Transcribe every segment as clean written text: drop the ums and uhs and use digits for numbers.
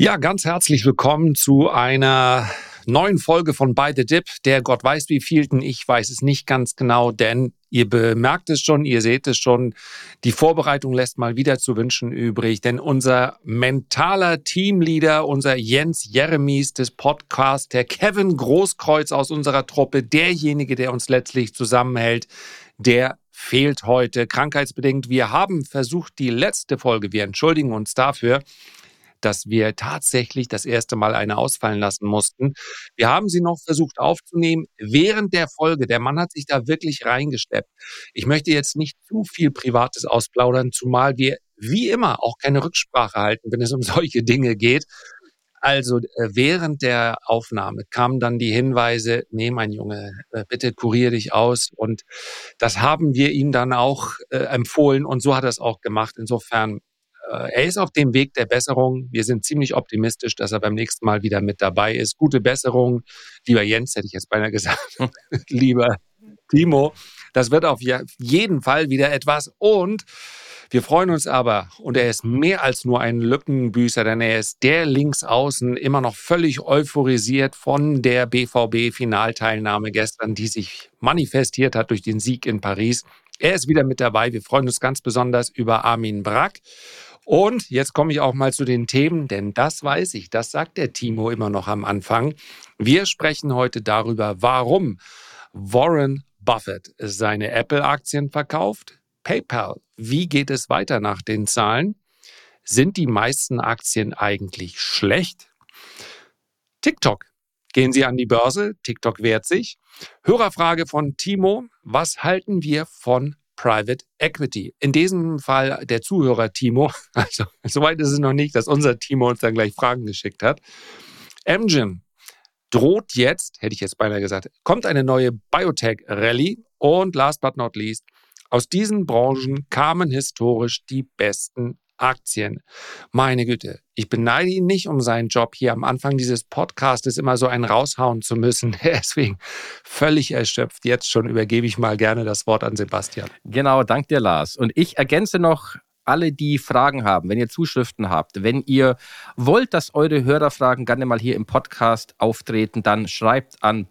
Ja, ganz herzlich willkommen zu einer neuen Folge von By the Dip, der Gott weiß wievielten, ich weiß es nicht ganz genau, denn ihr bemerkt es schon, ihr seht es schon, die Vorbereitung lässt mal wieder zu wünschen übrig, denn unser mentaler Teamleader, unser Jens Jeremies des Podcasts, der Kevin Großkreuz aus unserer Truppe, derjenige, der uns letztlich zusammenhält, der fehlt heute krankheitsbedingt. Wir haben versucht, die letzte Folge, wir entschuldigen uns dafür, dass wir tatsächlich das erste Mal eine ausfallen lassen mussten. Wir haben sie noch versucht aufzunehmen während der Folge. Der Mann hat sich da wirklich reingesteppt. Ich möchte jetzt nicht zu viel Privates ausplaudern, zumal wir wie immer auch keine Rücksprache halten, wenn es um solche Dinge geht. Also während der Aufnahme kamen dann die Hinweise, nee, mein Junge, bitte kurier dich aus. Und das haben wir ihm dann auch empfohlen und so hat er es auch gemacht. Insofern er ist auf dem Weg der Besserung. Wir sind ziemlich optimistisch, dass er beim nächsten Mal wieder mit dabei ist. Gute Besserung, lieber Jens, hätte ich jetzt beinahe gesagt, lieber Timo. Das wird auf jeden Fall wieder etwas. Und wir freuen uns aber, und er ist mehr als nur ein Lückenbüßer, denn er ist der Linksaußen, immer noch völlig euphorisiert von der BVB-Finalteilnahme gestern, die sich manifestiert hat durch den Sieg in Paris. Er ist wieder mit dabei. Wir freuen uns ganz besonders über Armin Brack. Und jetzt komme ich auch mal zu den Themen, denn das weiß ich, das sagt der Timo immer noch am Anfang. Wir sprechen heute darüber, warum Warren Buffett seine Apple-Aktien verkauft. PayPal, wie geht es weiter nach den Zahlen? Sind die meisten Aktien eigentlich schlecht? TikTok, gehen Sie an die Börse? TikTok wehrt sich. Hörerfrage von Timo, was halten wir von Private Equity? In diesem Fall der Zuhörer Timo, also soweit ist es noch nicht, dass unser Timo uns dann gleich Fragen geschickt hat. Amgen droht jetzt, hätte ich jetzt beinahe gesagt, kommt eine neue Biotech-Rallye und last but not least, aus diesen Branchen kamen historisch die besten Aktien. Meine Güte, ich beneide ihn nicht um seinen Job hier am Anfang dieses Podcastes immer so einen raushauen zu müssen. Deswegen völlig erschöpft. Jetzt schon übergebe ich mal gerne das Wort an Sebastian. Genau, dank dir, Lars. Und ich ergänze noch alle, die Fragen haben, wenn ihr Zuschriften habt, wenn ihr wollt, dass eure Hörerfragen gerne mal hier im Podcast auftreten, dann schreibt an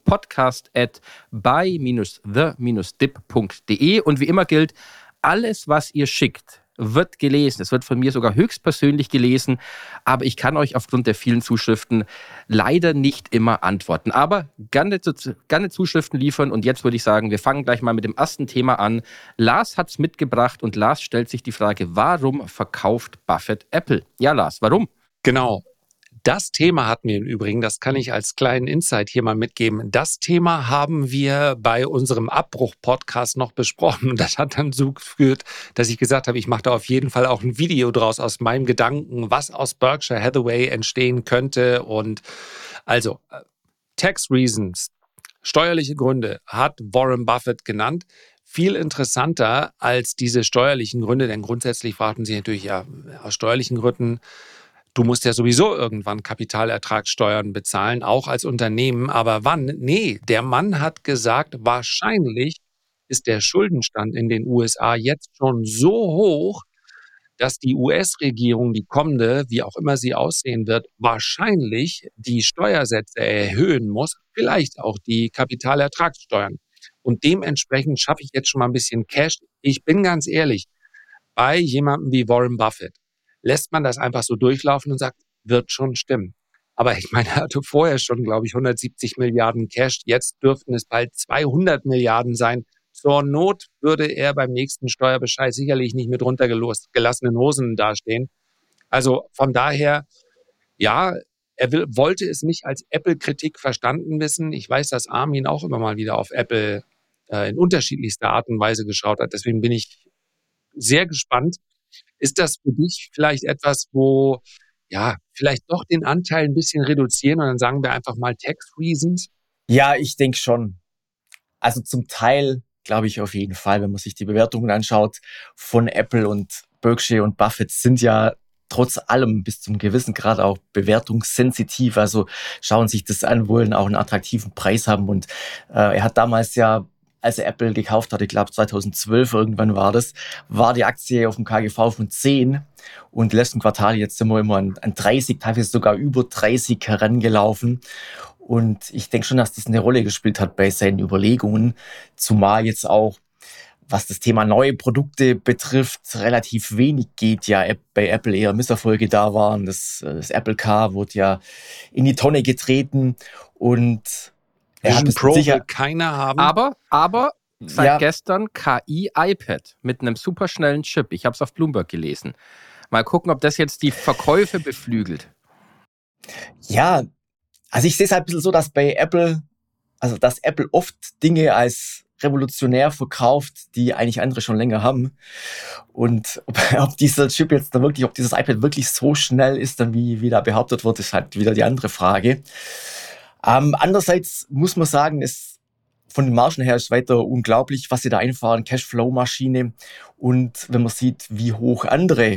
podcast@by-the-dip.de und wie immer gilt, alles, was ihr schickt, wird gelesen. Es wird von mir sogar höchstpersönlich gelesen, aber ich kann euch aufgrund der vielen Zuschriften leider nicht immer antworten. Aber gerne Zuschriften liefern und jetzt würde ich sagen, wir fangen gleich mal mit dem ersten Thema an. Lars hat es mitgebracht und Lars stellt sich die Frage, warum verkauft Buffett Apple? Ja, Lars, warum? Genau. Das Thema hatten wir im Übrigen, das kann ich als kleinen Insight hier mal mitgeben. Das Thema haben wir bei unserem Abbruch-Podcast noch besprochen. Und das hat dann so geführt, dass ich gesagt habe, ich mache da auf jeden Fall auch ein Video draus aus meinem Gedanken, was aus Berkshire Hathaway entstehen könnte. Und also, Tax Reasons, steuerliche Gründe, hat Warren Buffett genannt. Viel interessanter als diese steuerlichen Gründe, denn grundsätzlich warten Sie natürlich ja aus steuerlichen Gründen, du musst ja sowieso irgendwann Kapitalertragssteuern bezahlen, auch als Unternehmen. Aber wann? Nee, der Mann hat gesagt, wahrscheinlich ist der Schuldenstand in den USA jetzt schon so hoch, dass die US-Regierung, die kommende, wie auch immer sie aussehen wird, wahrscheinlich die Steuersätze erhöhen muss, vielleicht auch die Kapitalertragssteuern. Und dementsprechend schaffe ich jetzt schon mal ein bisschen Cash. Ich bin ganz ehrlich, bei jemandem wie Warren Buffett lässt man das einfach so durchlaufen und sagt, wird schon stimmen. Aber ich meine, er hatte vorher schon, glaube ich, 170 Milliarden Cash. Jetzt dürften es bald 200 Milliarden sein. Zur Not würde er beim nächsten Steuerbescheid sicherlich nicht mit runtergelassenen Hosen dastehen. Also von daher, ja, wollte es nicht als Apple-Kritik verstanden wissen. Ich weiß, dass Armin auch immer mal wieder auf Apple in unterschiedlichster Art und Weise geschaut hat. Deswegen bin ich sehr gespannt. Ist das für dich vielleicht etwas, wo, ja, vielleicht doch den Anteil ein bisschen reduzieren und dann sagen wir einfach mal Tax Reasons? Ja, ich denke schon. Also zum Teil glaube ich auf jeden Fall, wenn man sich die Bewertungen anschaut von Apple und Berkshire und Buffett sind ja trotz allem bis zum gewissen Grad auch bewertungssensitiv. Also schauen sich das an, wollen auch einen attraktiven Preis haben. Und er hat damals ja als er Apple gekauft hat, ich glaube 2012 irgendwann war das, war die Aktie auf dem KGV von 10 und die letzten Quartale jetzt sind wir immer an 30, teilweise sogar über 30 herangelaufen. Und ich denke schon, dass das eine Rolle gespielt hat bei seinen Überlegungen, zumal jetzt auch, was das Thema neue Produkte betrifft, relativ wenig geht, ja bei Apple eher Misserfolge da waren. Das Apple Car wurde ja in die Tonne getreten und er hat Vision es Pro sicher, will keiner haben. Aber seit Ja. gestern KI-iPad mit einem superschnellen Chip. Ich habe es auf Bloomberg gelesen. Mal gucken, ob das jetzt die Verkäufe beflügelt. ja, also ich sehe es halt ein bisschen so, dass bei Apple, also dass Apple oft Dinge als revolutionär verkauft, die eigentlich andere schon länger haben. Und ob dieser Chip jetzt da wirklich, ob dieses iPad wirklich so schnell ist, dann wie da behauptet wird, ist halt wieder die andere Frage. Andererseits muss man sagen, von den Margen her ist weiter unglaublich, was sie da einfahren, Cashflow-Maschine. Und wenn man sieht, wie hoch andere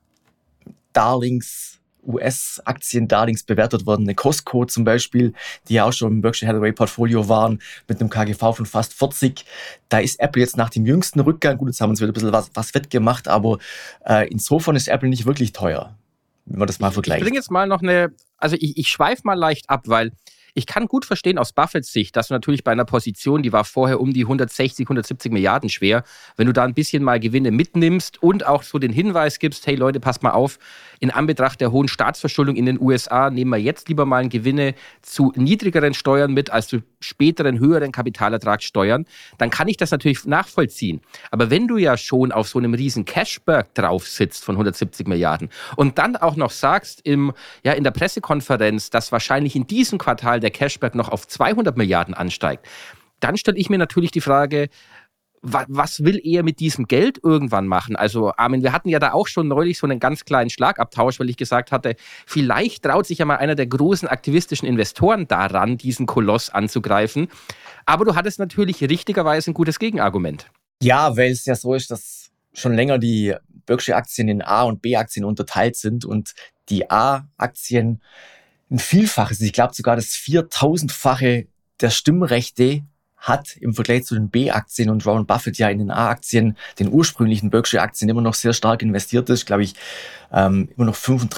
US-Aktien-Darlings bewertet worden, eine Costco zum Beispiel, die ja auch schon im Berkshire Hathaway Portfolio waren, mit einem KGV von fast 40. Da ist Apple jetzt nach dem jüngsten Rückgang, gut, jetzt haben wir uns wieder ein bisschen was wettgemacht, aber insofern ist Apple nicht wirklich teuer, wenn man das mal vergleicht. Ich bringe jetzt mal noch ich schweife mal leicht ab, weil ich kann gut verstehen aus Buffetts Sicht, dass du natürlich bei einer Position, die war vorher um die 160, 170 Milliarden schwer, wenn du da ein bisschen mal Gewinne mitnimmst und auch so den Hinweis gibst, hey Leute, passt mal auf, in Anbetracht der hohen Staatsverschuldung in den USA nehmen wir jetzt lieber mal Gewinne zu niedrigeren Steuern mit als zu späteren, höheren Kapitalertragssteuern, dann kann ich das natürlich nachvollziehen. Aber wenn du ja schon auf so einem riesen Cashberg drauf sitzt von 170 Milliarden und dann auch noch sagst in der Pressekonferenz, dass wahrscheinlich in diesem Quartal der Cashback noch auf 200 Milliarden ansteigt, dann stelle ich mir natürlich die Frage, was will er mit diesem Geld irgendwann machen? Also Armin, wir hatten ja da auch schon neulich so einen ganz kleinen Schlagabtausch, weil ich gesagt hatte, vielleicht traut sich ja mal einer der großen aktivistischen Investoren daran, diesen Koloss anzugreifen. Aber du hattest natürlich richtigerweise ein gutes Gegenargument. Ja, weil es ja so ist, dass schon länger die Berkshire-Aktien in A- und B-Aktien unterteilt sind und die A-Aktien ein Vielfaches, ich glaube sogar das 4000-fache der Stimmrechte hat im Vergleich zu den B-Aktien und Warren Buffett ja in den A-Aktien, den ursprünglichen Berkshire-Aktien immer noch sehr stark investiert ist, glaube ich, immer noch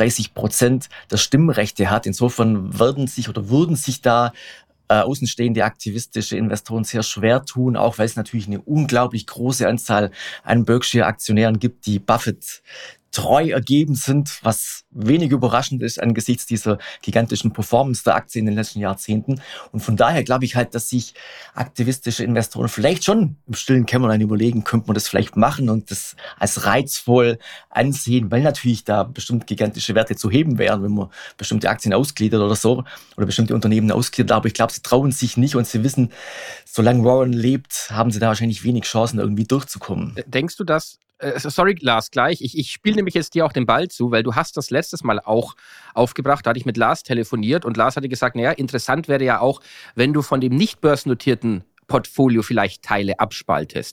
35% der Stimmrechte hat. Insofern würden sich da außenstehende aktivistische Investoren sehr schwer tun, auch weil es natürlich eine unglaublich große Anzahl an Berkshire-Aktionären gibt, die Buffett treu ergeben sind, was wenig überraschend ist angesichts dieser gigantischen Performance der Aktie in den letzten Jahrzehnten. Und von daher glaube ich halt, dass sich aktivistische Investoren vielleicht schon im stillen Kämmerlein überlegen, könnte man das vielleicht machen und das als reizvoll ansehen, weil natürlich da bestimmt gigantische Werte zu heben wären, wenn man bestimmte Aktien ausgliedert oder so, oder bestimmte Unternehmen ausgliedert. Aber ich glaube, sie trauen sich nicht und sie wissen, solange Warren lebt, haben sie da wahrscheinlich wenig Chancen, irgendwie durchzukommen. Denkst du das? Sorry, Lars, gleich. Ich spiele nämlich jetzt dir auch den Ball zu, weil du hast das letztes Mal auch aufgebracht. Da hatte ich mit Lars telefoniert und Lars hatte gesagt, naja, interessant wäre ja auch, wenn du von dem nicht börsennotierten Portfolio vielleicht Teile abspaltest.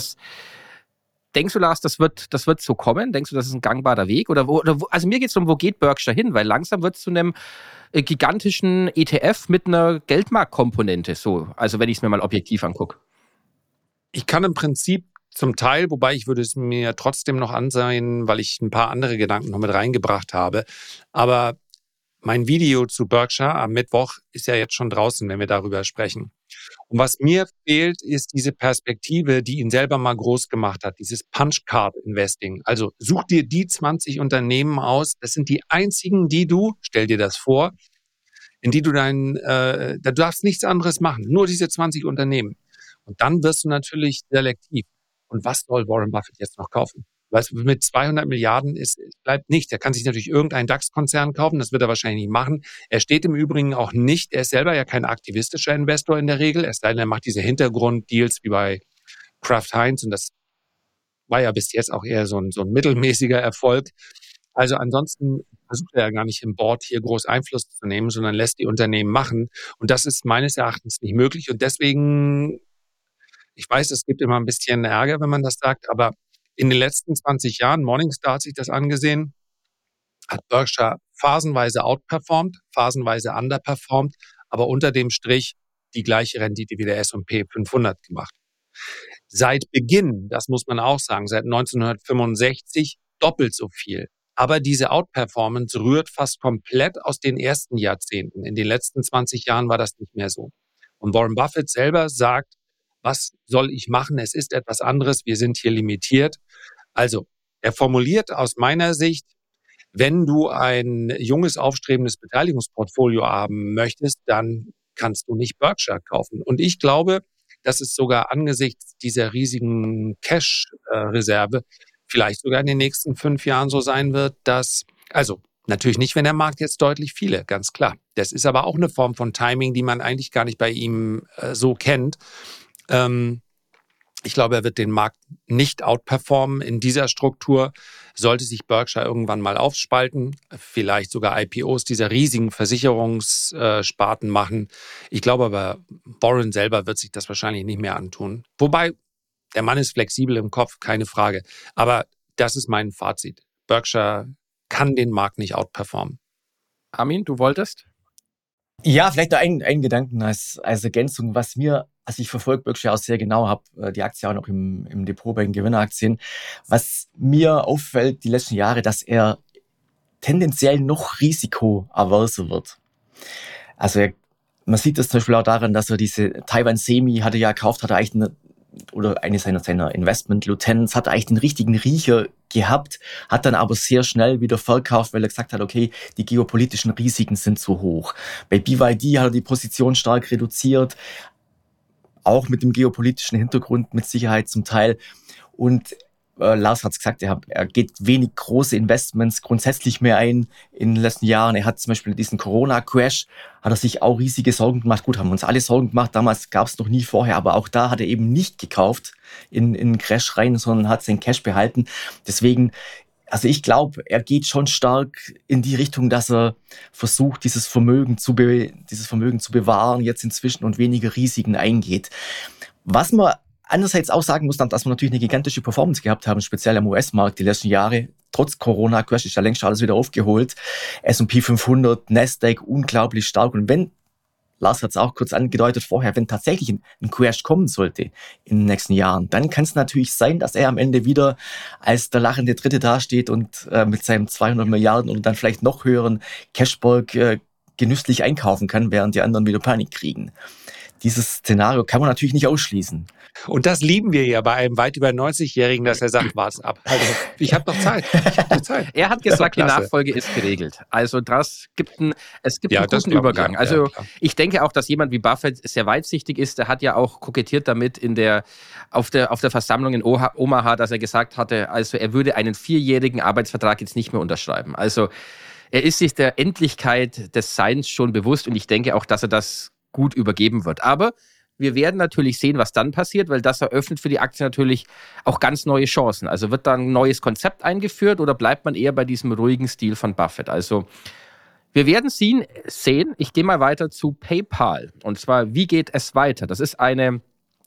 Denkst du, Lars, das wird so kommen? Denkst du, das ist ein gangbarer Weg? Also mir geht es darum, wo geht Berkshire hin? Weil langsam wird es zu einem gigantischen ETF mit einer Geldmarktkomponente. So, also wenn ich es mir mal objektiv angucke. Ich kann im Prinzip zum Teil, wobei ich würde es mir trotzdem noch ansehen, weil ich ein paar andere Gedanken noch mit reingebracht habe. Aber mein Video zu Berkshire am Mittwoch ist ja jetzt schon draußen, wenn wir darüber sprechen. Und was mir fehlt, ist diese Perspektive, die ihn selber mal groß gemacht hat, dieses Punch-Card-Investing. Also such dir die 20 Unternehmen aus. Das sind die einzigen, stell dir das vor, in die du da darfst nichts anderes machen. Nur diese 20 Unternehmen. Und dann wirst du natürlich selektiv. Und was soll Warren Buffett jetzt noch kaufen? Weil mit 200 Milliarden bleibt nichts. Er kann sich natürlich irgendeinen DAX-Konzern kaufen, das wird er wahrscheinlich nicht machen. Er steht im Übrigen auch nicht, er ist selber ja kein aktivistischer Investor in der Regel, es sei denn, er macht diese Hintergrunddeals wie bei Kraft Heinz und das war ja bis jetzt auch eher so ein mittelmäßiger Erfolg. Also ansonsten versucht er ja gar nicht im Board hier groß Einfluss zu nehmen, sondern lässt die Unternehmen machen. Und das ist meines Erachtens nicht möglich. Und deswegen, ich weiß, es gibt immer ein bisschen Ärger, wenn man das sagt, aber in den letzten 20 Jahren, Morningstar hat sich das angesehen, hat Berkshire phasenweise outperformed, phasenweise underperformed, aber unter dem Strich die gleiche Rendite wie der S&P 500 gemacht. Seit Beginn, das muss man auch sagen, seit 1965 doppelt so viel. Aber diese Outperformance rührt fast komplett aus den ersten Jahrzehnten. In den letzten 20 Jahren war das nicht mehr so. Und Warren Buffett selber sagt, was soll ich machen? Es ist etwas anderes. Wir sind hier limitiert. Also, er formuliert aus meiner Sicht, wenn du ein junges, aufstrebendes Beteiligungsportfolio haben möchtest, dann kannst du nicht Berkshire kaufen. Und ich glaube, dass es sogar angesichts dieser riesigen Cash-Reserve vielleicht sogar in den nächsten 5 Jahren so sein wird, dass, also natürlich nicht, wenn der Markt jetzt deutlich fiele, ganz klar. Das ist aber auch eine Form von Timing, die man eigentlich gar nicht bei ihm so kennt. Ich glaube, er wird den Markt nicht outperformen in dieser Struktur. Sollte sich Berkshire irgendwann mal aufspalten, vielleicht sogar IPOs dieser riesigen Versicherungssparten machen. Ich glaube aber, Warren selber wird sich das wahrscheinlich nicht mehr antun. Wobei, der Mann ist flexibel im Kopf, keine Frage. Aber das ist mein Fazit. Berkshire kann den Markt nicht outperformen. Armin, du wolltest? Ja, vielleicht noch ein Gedanken als Ergänzung, was mir, also ich verfolge Berkshire auch sehr genau, habe die Aktie auch noch im Depot bei den Gewinneraktien. Was mir auffällt die letzten Jahre, dass er tendenziell noch risikoaverser wird. Also man sieht das zum Beispiel auch daran, dass er diese Taiwan Semi hatte ja gekauft, hat er eigentlich eine seiner Investment-Lieutenants hat eigentlich den richtigen Riecher gehabt, hat dann aber sehr schnell wieder verkauft, weil er gesagt hat, okay, die geopolitischen Risiken sind zu hoch. Bei BYD hat er die Position stark reduziert, auch mit dem geopolitischen Hintergrund mit Sicherheit zum Teil. Und Lars hat es gesagt, er geht wenig große Investments grundsätzlich mehr ein in den letzten Jahren. Er hat zum Beispiel diesen Corona-Crash, hat er sich auch riesige Sorgen gemacht. Gut, haben wir uns alle Sorgen gemacht. Damals gab es noch nie vorher, aber auch da hat er eben nicht gekauft in den Crash rein, sondern hat seinen Cash behalten. Deswegen, also ich glaube, er geht schon stark in die Richtung, dass er versucht, dieses Vermögen zu bewahren jetzt inzwischen und weniger Risiken eingeht. Was man andererseits auch sagen muss, dass wir natürlich eine gigantische Performance gehabt haben, speziell am US-Markt die letzten Jahre. Trotz Corona-Crash ist ja längst alles wieder aufgeholt. S&P 500, Nasdaq unglaublich stark. Und wenn, Lars hat es auch kurz angedeutet vorher, wenn tatsächlich ein Crash kommen sollte in den nächsten Jahren, dann kann es natürlich sein, dass er am Ende wieder als der lachende Dritte dasteht und mit seinem 200 Milliarden oder dann vielleicht noch höheren Cashberg genüsslich einkaufen kann, während die anderen wieder Panik kriegen. Dieses Szenario kann man natürlich nicht ausschließen. Und das lieben wir ja bei einem weit über 90-Jährigen, dass er sagt, wart's ab. Also, ich habe noch Zeit. Er hat gesagt, die Nachfolge ist geregelt. Also es gibt einen guten Übergang. Ich, also ich denke auch, dass jemand wie Buffett sehr weitsichtig ist. Der hat ja auch kokettiert damit auf der Versammlung in Omaha, dass er gesagt hatte, also er würde einen 4-jährigen Arbeitsvertrag jetzt nicht mehr unterschreiben. Also er ist sich der Endlichkeit des Seins schon bewusst und ich denke auch, dass er das gut übergeben wird. Aber wir werden natürlich sehen, was dann passiert, weil das eröffnet für die Aktie natürlich auch ganz neue Chancen. Also wird da ein neues Konzept eingeführt oder bleibt man eher bei diesem ruhigen Stil von Buffett? Also wir werden sehen. Ich gehe mal weiter zu PayPal. Und zwar, wie geht es weiter? Das ist ein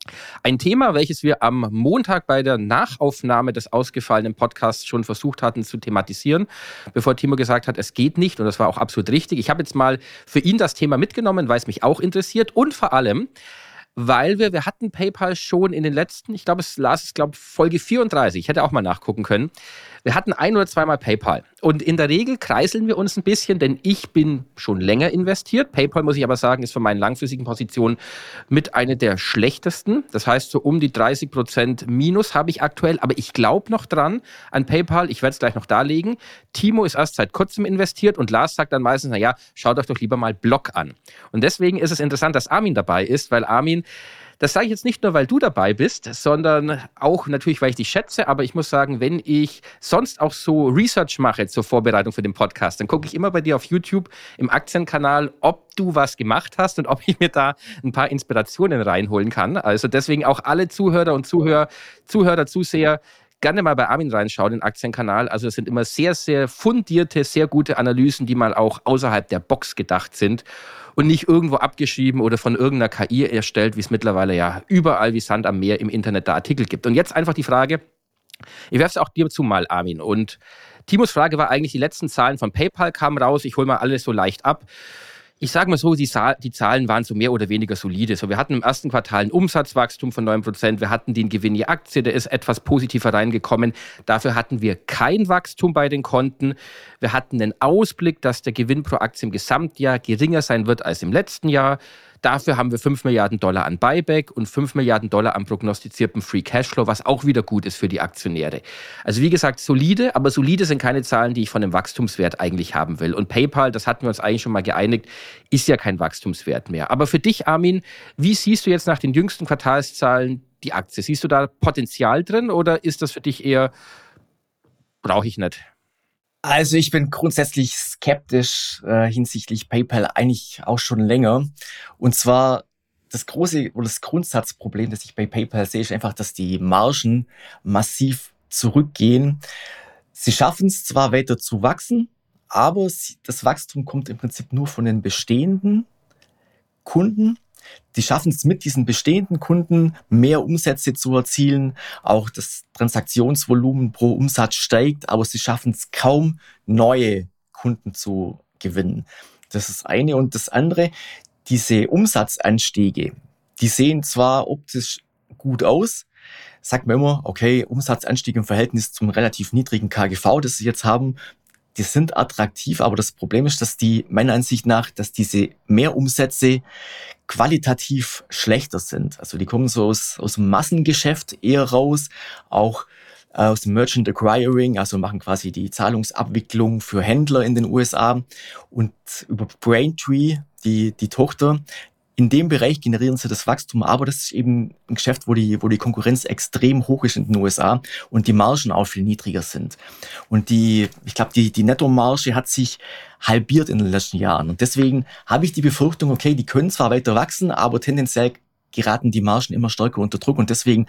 Thema, welches wir am Montag bei der Nachaufnahme des ausgefallenen Podcasts schon versucht hatten zu thematisieren, bevor Timo gesagt hat, es geht nicht. Und das war auch absolut richtig. Ich habe jetzt mal für ihn das Thema mitgenommen, weil es mich auch interessiert. Und vor allem, weil wir hatten PayPal schon in den letzten, ich glaube, Folge 34, ich hätte auch mal nachgucken können. Wir hatten 1 oder 2 Mal PayPal. Und in der Regel kreiseln wir uns ein bisschen, denn ich bin schon länger investiert. PayPal, muss ich aber sagen, ist von meinen langfristigen Positionen mit einer der schlechtesten. Das heißt, so um die 30% Minus habe ich aktuell. Aber ich glaube noch dran an PayPal. Ich werde es gleich noch darlegen. Timo ist erst seit kurzem investiert und Lars sagt dann meistens, naja, schaut euch doch lieber mal Block an. Und deswegen ist es interessant, dass Armin dabei ist, weil Armin, das sage ich jetzt nicht nur, weil du dabei bist, sondern auch natürlich, weil ich dich schätze. Aber ich muss sagen, wenn ich sonst auch so Research mache zur Vorbereitung für den Podcast, dann gucke ich immer bei dir auf YouTube im Aktienkanal, ob du was gemacht hast und ob ich mir da ein paar Inspirationen reinholen kann. Also deswegen auch alle Zuhörer und Zuseher, gerne mal bei Armin reinschauen, den Aktienkanal. Also es sind immer sehr, sehr fundierte, sehr gute Analysen, die mal auch außerhalb der Box gedacht sind und nicht irgendwo abgeschrieben oder von irgendeiner KI erstellt, wie es mittlerweile ja überall wie Sand am Meer im Internet da Artikel gibt. Und jetzt einfach die Frage, ich werfe es auch dir zu mal, Armin. Und Timos Frage war eigentlich, die letzten Zahlen von PayPal kamen raus. Ich hole mal alles so leicht ab. Ich sage mal so, die Zahlen waren so mehr oder weniger solide. So, wir hatten im ersten Quartal ein Umsatzwachstum von 9%. Wir hatten den Gewinn je Aktie, der ist etwas positiver reingekommen. Dafür hatten wir kein Wachstum bei den Konten. Wir hatten einen Ausblick, dass der Gewinn pro Aktie im Gesamtjahr geringer sein wird als im letzten Jahr. Dafür haben wir $5 Milliarden an Buyback und $5 Milliarden an prognostiziertem Free Cashflow, was auch wieder gut ist für die Aktionäre. Also wie gesagt, solide, aber solide sind keine Zahlen, die ich von einem Wachstumswert eigentlich haben will. Und PayPal, das hatten wir uns eigentlich schon mal geeinigt, ist ja kein Wachstumswert mehr. Aber für dich, Armin, wie siehst du jetzt nach den jüngsten Quartalszahlen die Aktie? Siehst du da Potenzial drin oder ist das für dich eher, brauche ich nicht? Also ich bin grundsätzlich skeptisch hinsichtlich PayPal eigentlich auch schon länger. Und zwar das große oder das Grundsatzproblem, das ich bei PayPal sehe, ist einfach, dass die Margen massiv zurückgehen. Sie schaffen es zwar weiter zu wachsen, aber das Wachstum kommt im Prinzip nur von den bestehenden Kunden. Die schaffen es mit diesen bestehenden Kunden, mehr Umsätze zu erzielen. Auch das Transaktionsvolumen pro Umsatz steigt, aber sie schaffen es kaum, neue Kunden zu gewinnen. Das ist das eine. Und das andere, diese Umsatzanstiege, die sehen zwar optisch gut aus, sagt man immer, okay, Umsatzanstieg im Verhältnis zum relativ niedrigen KGV, das sie jetzt haben, die sind attraktiv, aber das Problem ist, dass meiner Ansicht nach, dass diese Mehrumsätze qualitativ schlechter sind. Also die kommen so aus dem Massengeschäft eher raus, auch aus dem Merchant Acquiring, also machen quasi die Zahlungsabwicklung für Händler in den USA und über Braintree, die Tochter. In dem Bereich generieren sie das Wachstum, aber das ist eben ein Geschäft, wo die Konkurrenz extrem hoch ist in den USA und die Margen auch viel niedriger sind. Und ich glaube, die Nettomarge hat sich halbiert in den letzten Jahren. Und deswegen habe ich die Befürchtung, okay, die können zwar weiter wachsen, aber tendenziell geraten die Margen immer stärker unter Druck. Und deswegen,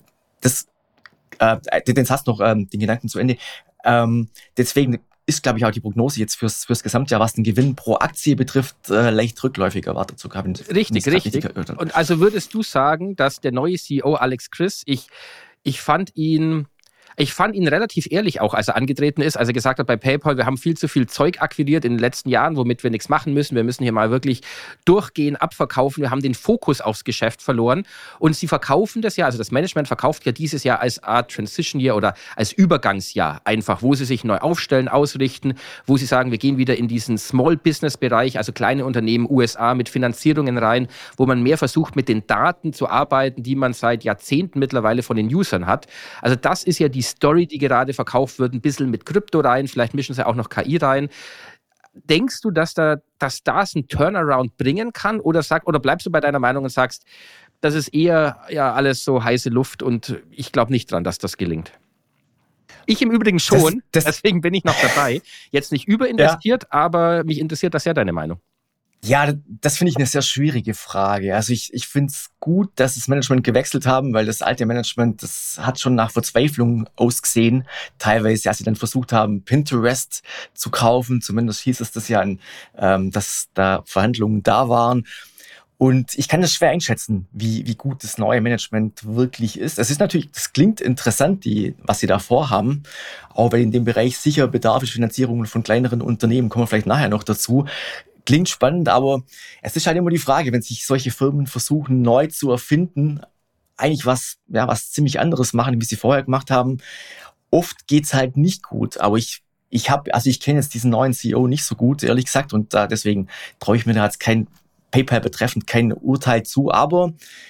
den Satz noch, den Gedanken zu Ende, deswegen ist, glaube ich, auch die Prognose jetzt fürs Gesamtjahr, was den Gewinn pro Aktie betrifft, leicht rückläufig erwartet zu haben. Richtig. Und also würdest du sagen, dass der neue CEO Alex Chriss, ich fand ihn relativ ehrlich auch, als er angetreten ist, als er gesagt hat bei PayPal, wir haben viel zu viel Zeug akquiriert in den letzten Jahren, womit wir nichts machen müssen. Wir müssen hier mal wirklich durchgehen, abverkaufen. Wir haben den Fokus aufs Geschäft verloren. Und sie verkaufen das ja, also das Management verkauft ja dieses Jahr als Art Transition Year oder als Übergangsjahr einfach, wo sie sich neu aufstellen, ausrichten, wo sie sagen, wir gehen wieder in diesen Small Business Bereich, also kleine Unternehmen, USA mit Finanzierungen rein, wo man mehr versucht, mit den Daten zu arbeiten, die man seit Jahrzehnten mittlerweile von den Usern hat. Also das ist ja die Story, die gerade verkauft wird, ein bisschen mit Krypto rein, vielleicht mischen sie auch noch KI rein. Denkst du, dass das einen Turnaround bringen kann oder bleibst du bei deiner Meinung und sagst, das ist eher ja alles so heiße Luft und ich glaube nicht dran, dass das gelingt? Ich im Übrigen schon, deswegen bin ich noch dabei. Jetzt nicht überinvestiert, aber mich interessiert das ja deine Meinung. Ja, das finde ich eine sehr schwierige Frage. Also ich finde es gut, dass das Management gewechselt haben, weil das alte Management, das hat schon nach Verzweiflung ausgesehen. Teilweise, als sie dann versucht haben, Pinterest zu kaufen, zumindest hieß es das ja, dass da Verhandlungen da waren. Und ich kann das schwer einschätzen, wie gut das neue Management wirklich ist. Es ist natürlich, das klingt interessant, was sie da vorhaben, auch weil in dem Bereich sicher Bedarf ist, Finanzierungen von kleineren Unternehmen, kommen wir vielleicht nachher noch dazu. Klingt spannend, aber es ist halt immer die Frage, wenn sich solche Firmen versuchen, neu zu erfinden, eigentlich was ziemlich anderes machen, wie sie vorher gemacht haben. Oft geht's halt nicht gut, aber ich kenne jetzt diesen neuen CEO nicht so gut, ehrlich gesagt, und deswegen traue ich mir da jetzt PayPal betreffend kein Urteil zu, aber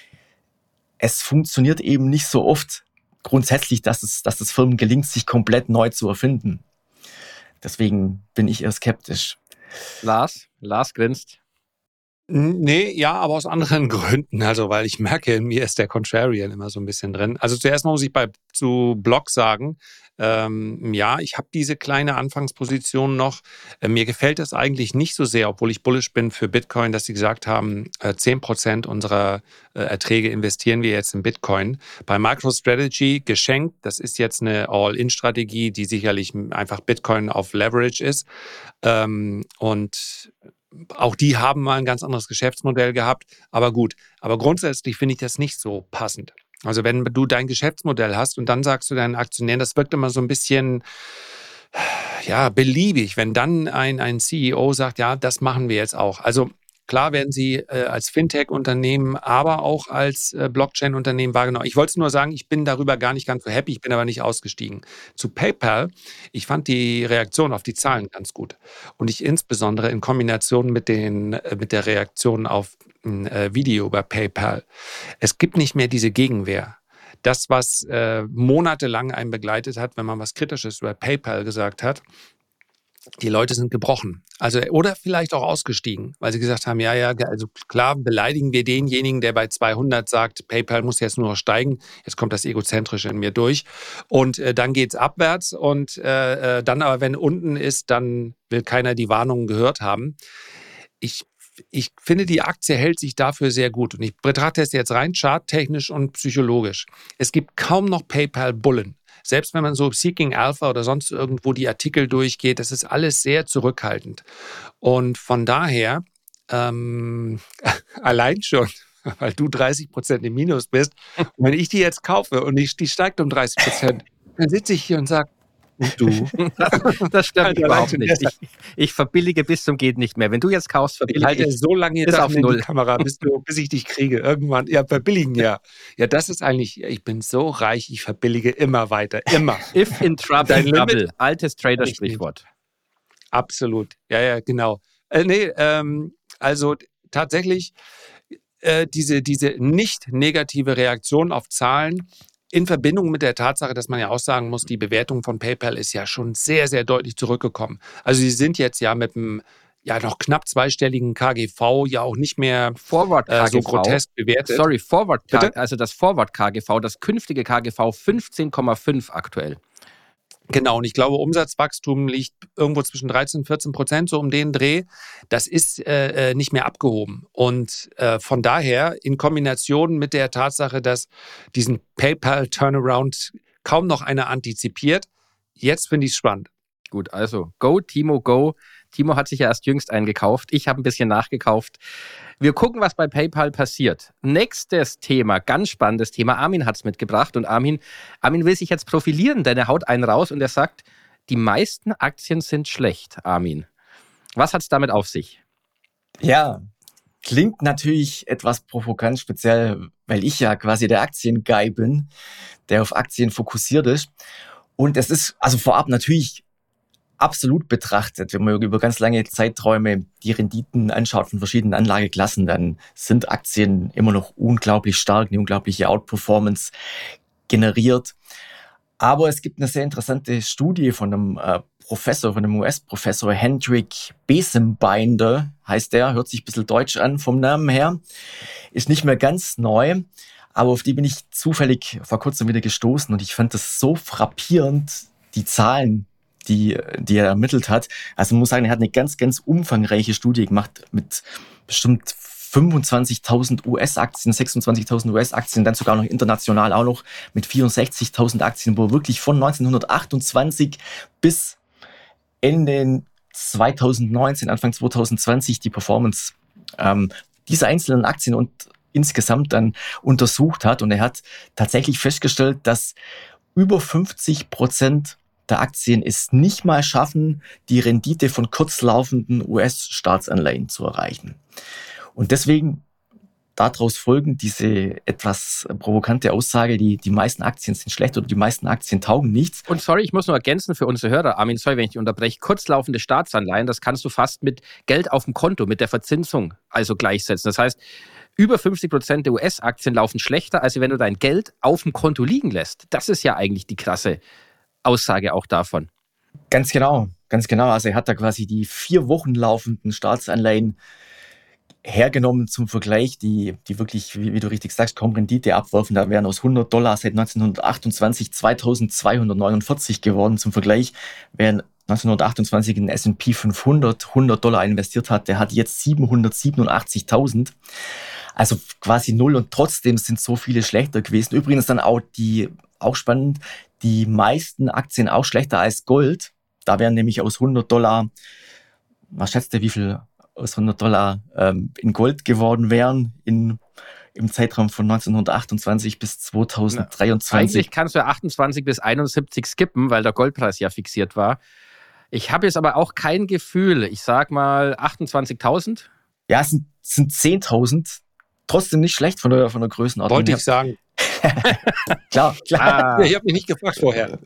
es funktioniert eben nicht so oft grundsätzlich, dass es Firmen gelingt, sich komplett neu zu erfinden. Deswegen bin ich eher skeptisch. Lars grinst. Nee, ja, aber aus anderen Gründen. Also, weil ich merke, in mir ist der Contrarian immer so ein bisschen drin. Also zuerst mal muss ich zu Block sagen, ja, ich habe diese kleine Anfangsposition noch. Mir gefällt das eigentlich nicht so sehr, obwohl ich bullish bin für Bitcoin, dass sie gesagt haben, 10% unserer Erträge investieren wir jetzt in Bitcoin. Bei MicroStrategy geschenkt, das ist jetzt eine All-In-Strategie, die sicherlich einfach Bitcoin auf Leverage ist. Und auch die haben mal ein ganz anderes Geschäftsmodell gehabt. Aber gut, aber grundsätzlich finde ich das nicht so passend. Also wenn du dein Geschäftsmodell hast und dann sagst du deinen Aktionären, das wirkt immer so ein bisschen, ja, beliebig, wenn dann ein CEO sagt, ja, das machen wir jetzt auch. Also klar werden sie als Fintech-Unternehmen, aber auch als Blockchain-Unternehmen wahrgenommen. Ich wollte es nur sagen, ich bin darüber gar nicht ganz so happy, ich bin aber nicht ausgestiegen. Zu PayPal, ich fand die Reaktion auf die Zahlen ganz gut. Und ich insbesondere in Kombination mit der Reaktion auf ein Video über PayPal. Es gibt nicht mehr diese Gegenwehr. Das, was monatelang einen begleitet hat, wenn man was Kritisches über PayPal gesagt hat, die Leute sind gebrochen. Also, oder vielleicht auch ausgestiegen, weil sie gesagt haben, ja, also klar beleidigen wir denjenigen, der bei 200 sagt, PayPal muss jetzt nur noch steigen. Jetzt kommt das Egozentrische in mir durch. Und dann geht's abwärts. Und dann aber, wenn unten ist, dann will keiner die Warnungen gehört haben. Ich finde, die Aktie hält sich dafür sehr gut. Und ich betrachte es jetzt rein charttechnisch und psychologisch. Es gibt kaum noch PayPal-Bullen. Selbst wenn man so Seeking Alpha oder sonst irgendwo die Artikel durchgeht, das ist alles sehr zurückhaltend. Und von daher, allein schon, weil du 30% im Minus bist, und wenn ich die jetzt kaufe und die steigt um 30%, dann sitze ich hier und sage, und du? Das stimmt überhaupt nicht. Ich verbillige bis zum geht nicht mehr. Wenn du jetzt kaufst, verbillige ich. Halte so lange jetzt auf null. Die Kamera, bis ich dich kriege. Irgendwann, ja, verbilligen, ja. Ja, das ist eigentlich, ich bin so reich, ich verbillige immer weiter, immer. If in trouble, double. Altes Trader-Sprichwort. Absolut, ja, genau. Also tatsächlich diese nicht negative Reaktion auf Zahlen in Verbindung mit der Tatsache, dass man ja auch sagen muss, die Bewertung von PayPal ist ja schon sehr, sehr deutlich zurückgekommen. Also sie sind jetzt ja mit einem noch knapp zweistelligen KGV ja auch nicht mehr so grotesk bewertet. Sorry, also das Forward KGV, das künftige KGV 15,5 aktuell. Genau, und ich glaube, Umsatzwachstum liegt irgendwo zwischen 13-14%, so um den Dreh. Das ist nicht mehr abgehoben. Und von daher, in Kombination mit der Tatsache, dass diesen PayPal-Turnaround kaum noch einer antizipiert, jetzt finde ich es spannend. Gut, also go, Timo, go. Timo hat sich ja erst jüngst eingekauft. Ich habe ein bisschen nachgekauft. Wir gucken, was bei PayPal passiert. Nächstes Thema, ganz spannendes Thema. Armin hat es mitgebracht und Armin will sich jetzt profilieren, denn er haut einen raus und er sagt, die meisten Aktien sind schlecht, Armin. Was hat es damit auf sich? Ja, klingt natürlich etwas provokant, speziell, weil ich ja quasi der Aktienguy bin, der auf Aktien fokussiert ist. Und es ist also vorab natürlich absolut betrachtet, wenn man über ganz lange Zeiträume die Renditen anschaut von verschiedenen Anlageklassen, dann sind Aktien immer noch unglaublich stark, eine unglaubliche Outperformance generiert. Aber es gibt eine sehr interessante Studie von einem US-Professor Hendrik Besenbinder, heißt der, hört sich ein bisschen deutsch an vom Namen her, ist nicht mehr ganz neu, aber auf die bin ich zufällig vor kurzem wieder gestoßen und ich fand das so frappierend, die Zahlen, die er ermittelt hat. Also man muss sagen, er hat eine ganz, ganz umfangreiche Studie gemacht mit bestimmt 25.000 US-Aktien, 26.000 US-Aktien, dann sogar noch international auch noch mit 64.000 Aktien, wo wirklich von 1928 bis Ende 2019, Anfang 2020 die Performance dieser einzelnen Aktien und insgesamt dann untersucht hat. Und er hat tatsächlich festgestellt, dass über 50% der Aktien es nicht mal schaffen, die Rendite von kurzlaufenden US-Staatsanleihen zu erreichen. Und deswegen daraus folgend diese etwas provokante Aussage, die meisten Aktien sind schlecht oder die meisten Aktien taugen nichts. Und sorry, ich muss nur ergänzen für unsere Hörer, Armin, sorry, wenn ich dich unterbreche, kurzlaufende Staatsanleihen, das kannst du fast mit Geld auf dem Konto, mit der Verzinsung also gleichsetzen. Das heißt, über 50% der US-Aktien laufen schlechter, als wenn du dein Geld auf dem Konto liegen lässt. Das ist ja eigentlich die krasse Aussage auch davon. Ganz genau. Also er hat da quasi die 4 Wochen laufenden Staatsanleihen hergenommen zum Vergleich, die wirklich, wie du richtig sagst, kaum Rendite abwerfen. Da wären aus $100 seit 1928 2.249 geworden. Zum Vergleich, wer 1928 in den S&P 500 $100 investiert hat, der hat jetzt 787.000. Also quasi null und trotzdem sind so viele schlechter gewesen. Übrigens dann auch spannend, die meisten Aktien auch schlechter als Gold. Da wären nämlich aus $100, was schätzt ihr, wie viel aus $100 in Gold geworden wären im Zeitraum von 1928 bis 2023? Eigentlich kannst du 28 bis 71 skippen, weil der Goldpreis ja fixiert war. Ich habe jetzt aber auch kein Gefühl. Ich sag mal 28.000. Ja, es sind 10.000. Trotzdem nicht schlecht von der Größenordnung. Wollte ich sagen. Klar. Ja, ich habe mich nicht gefragt vorher.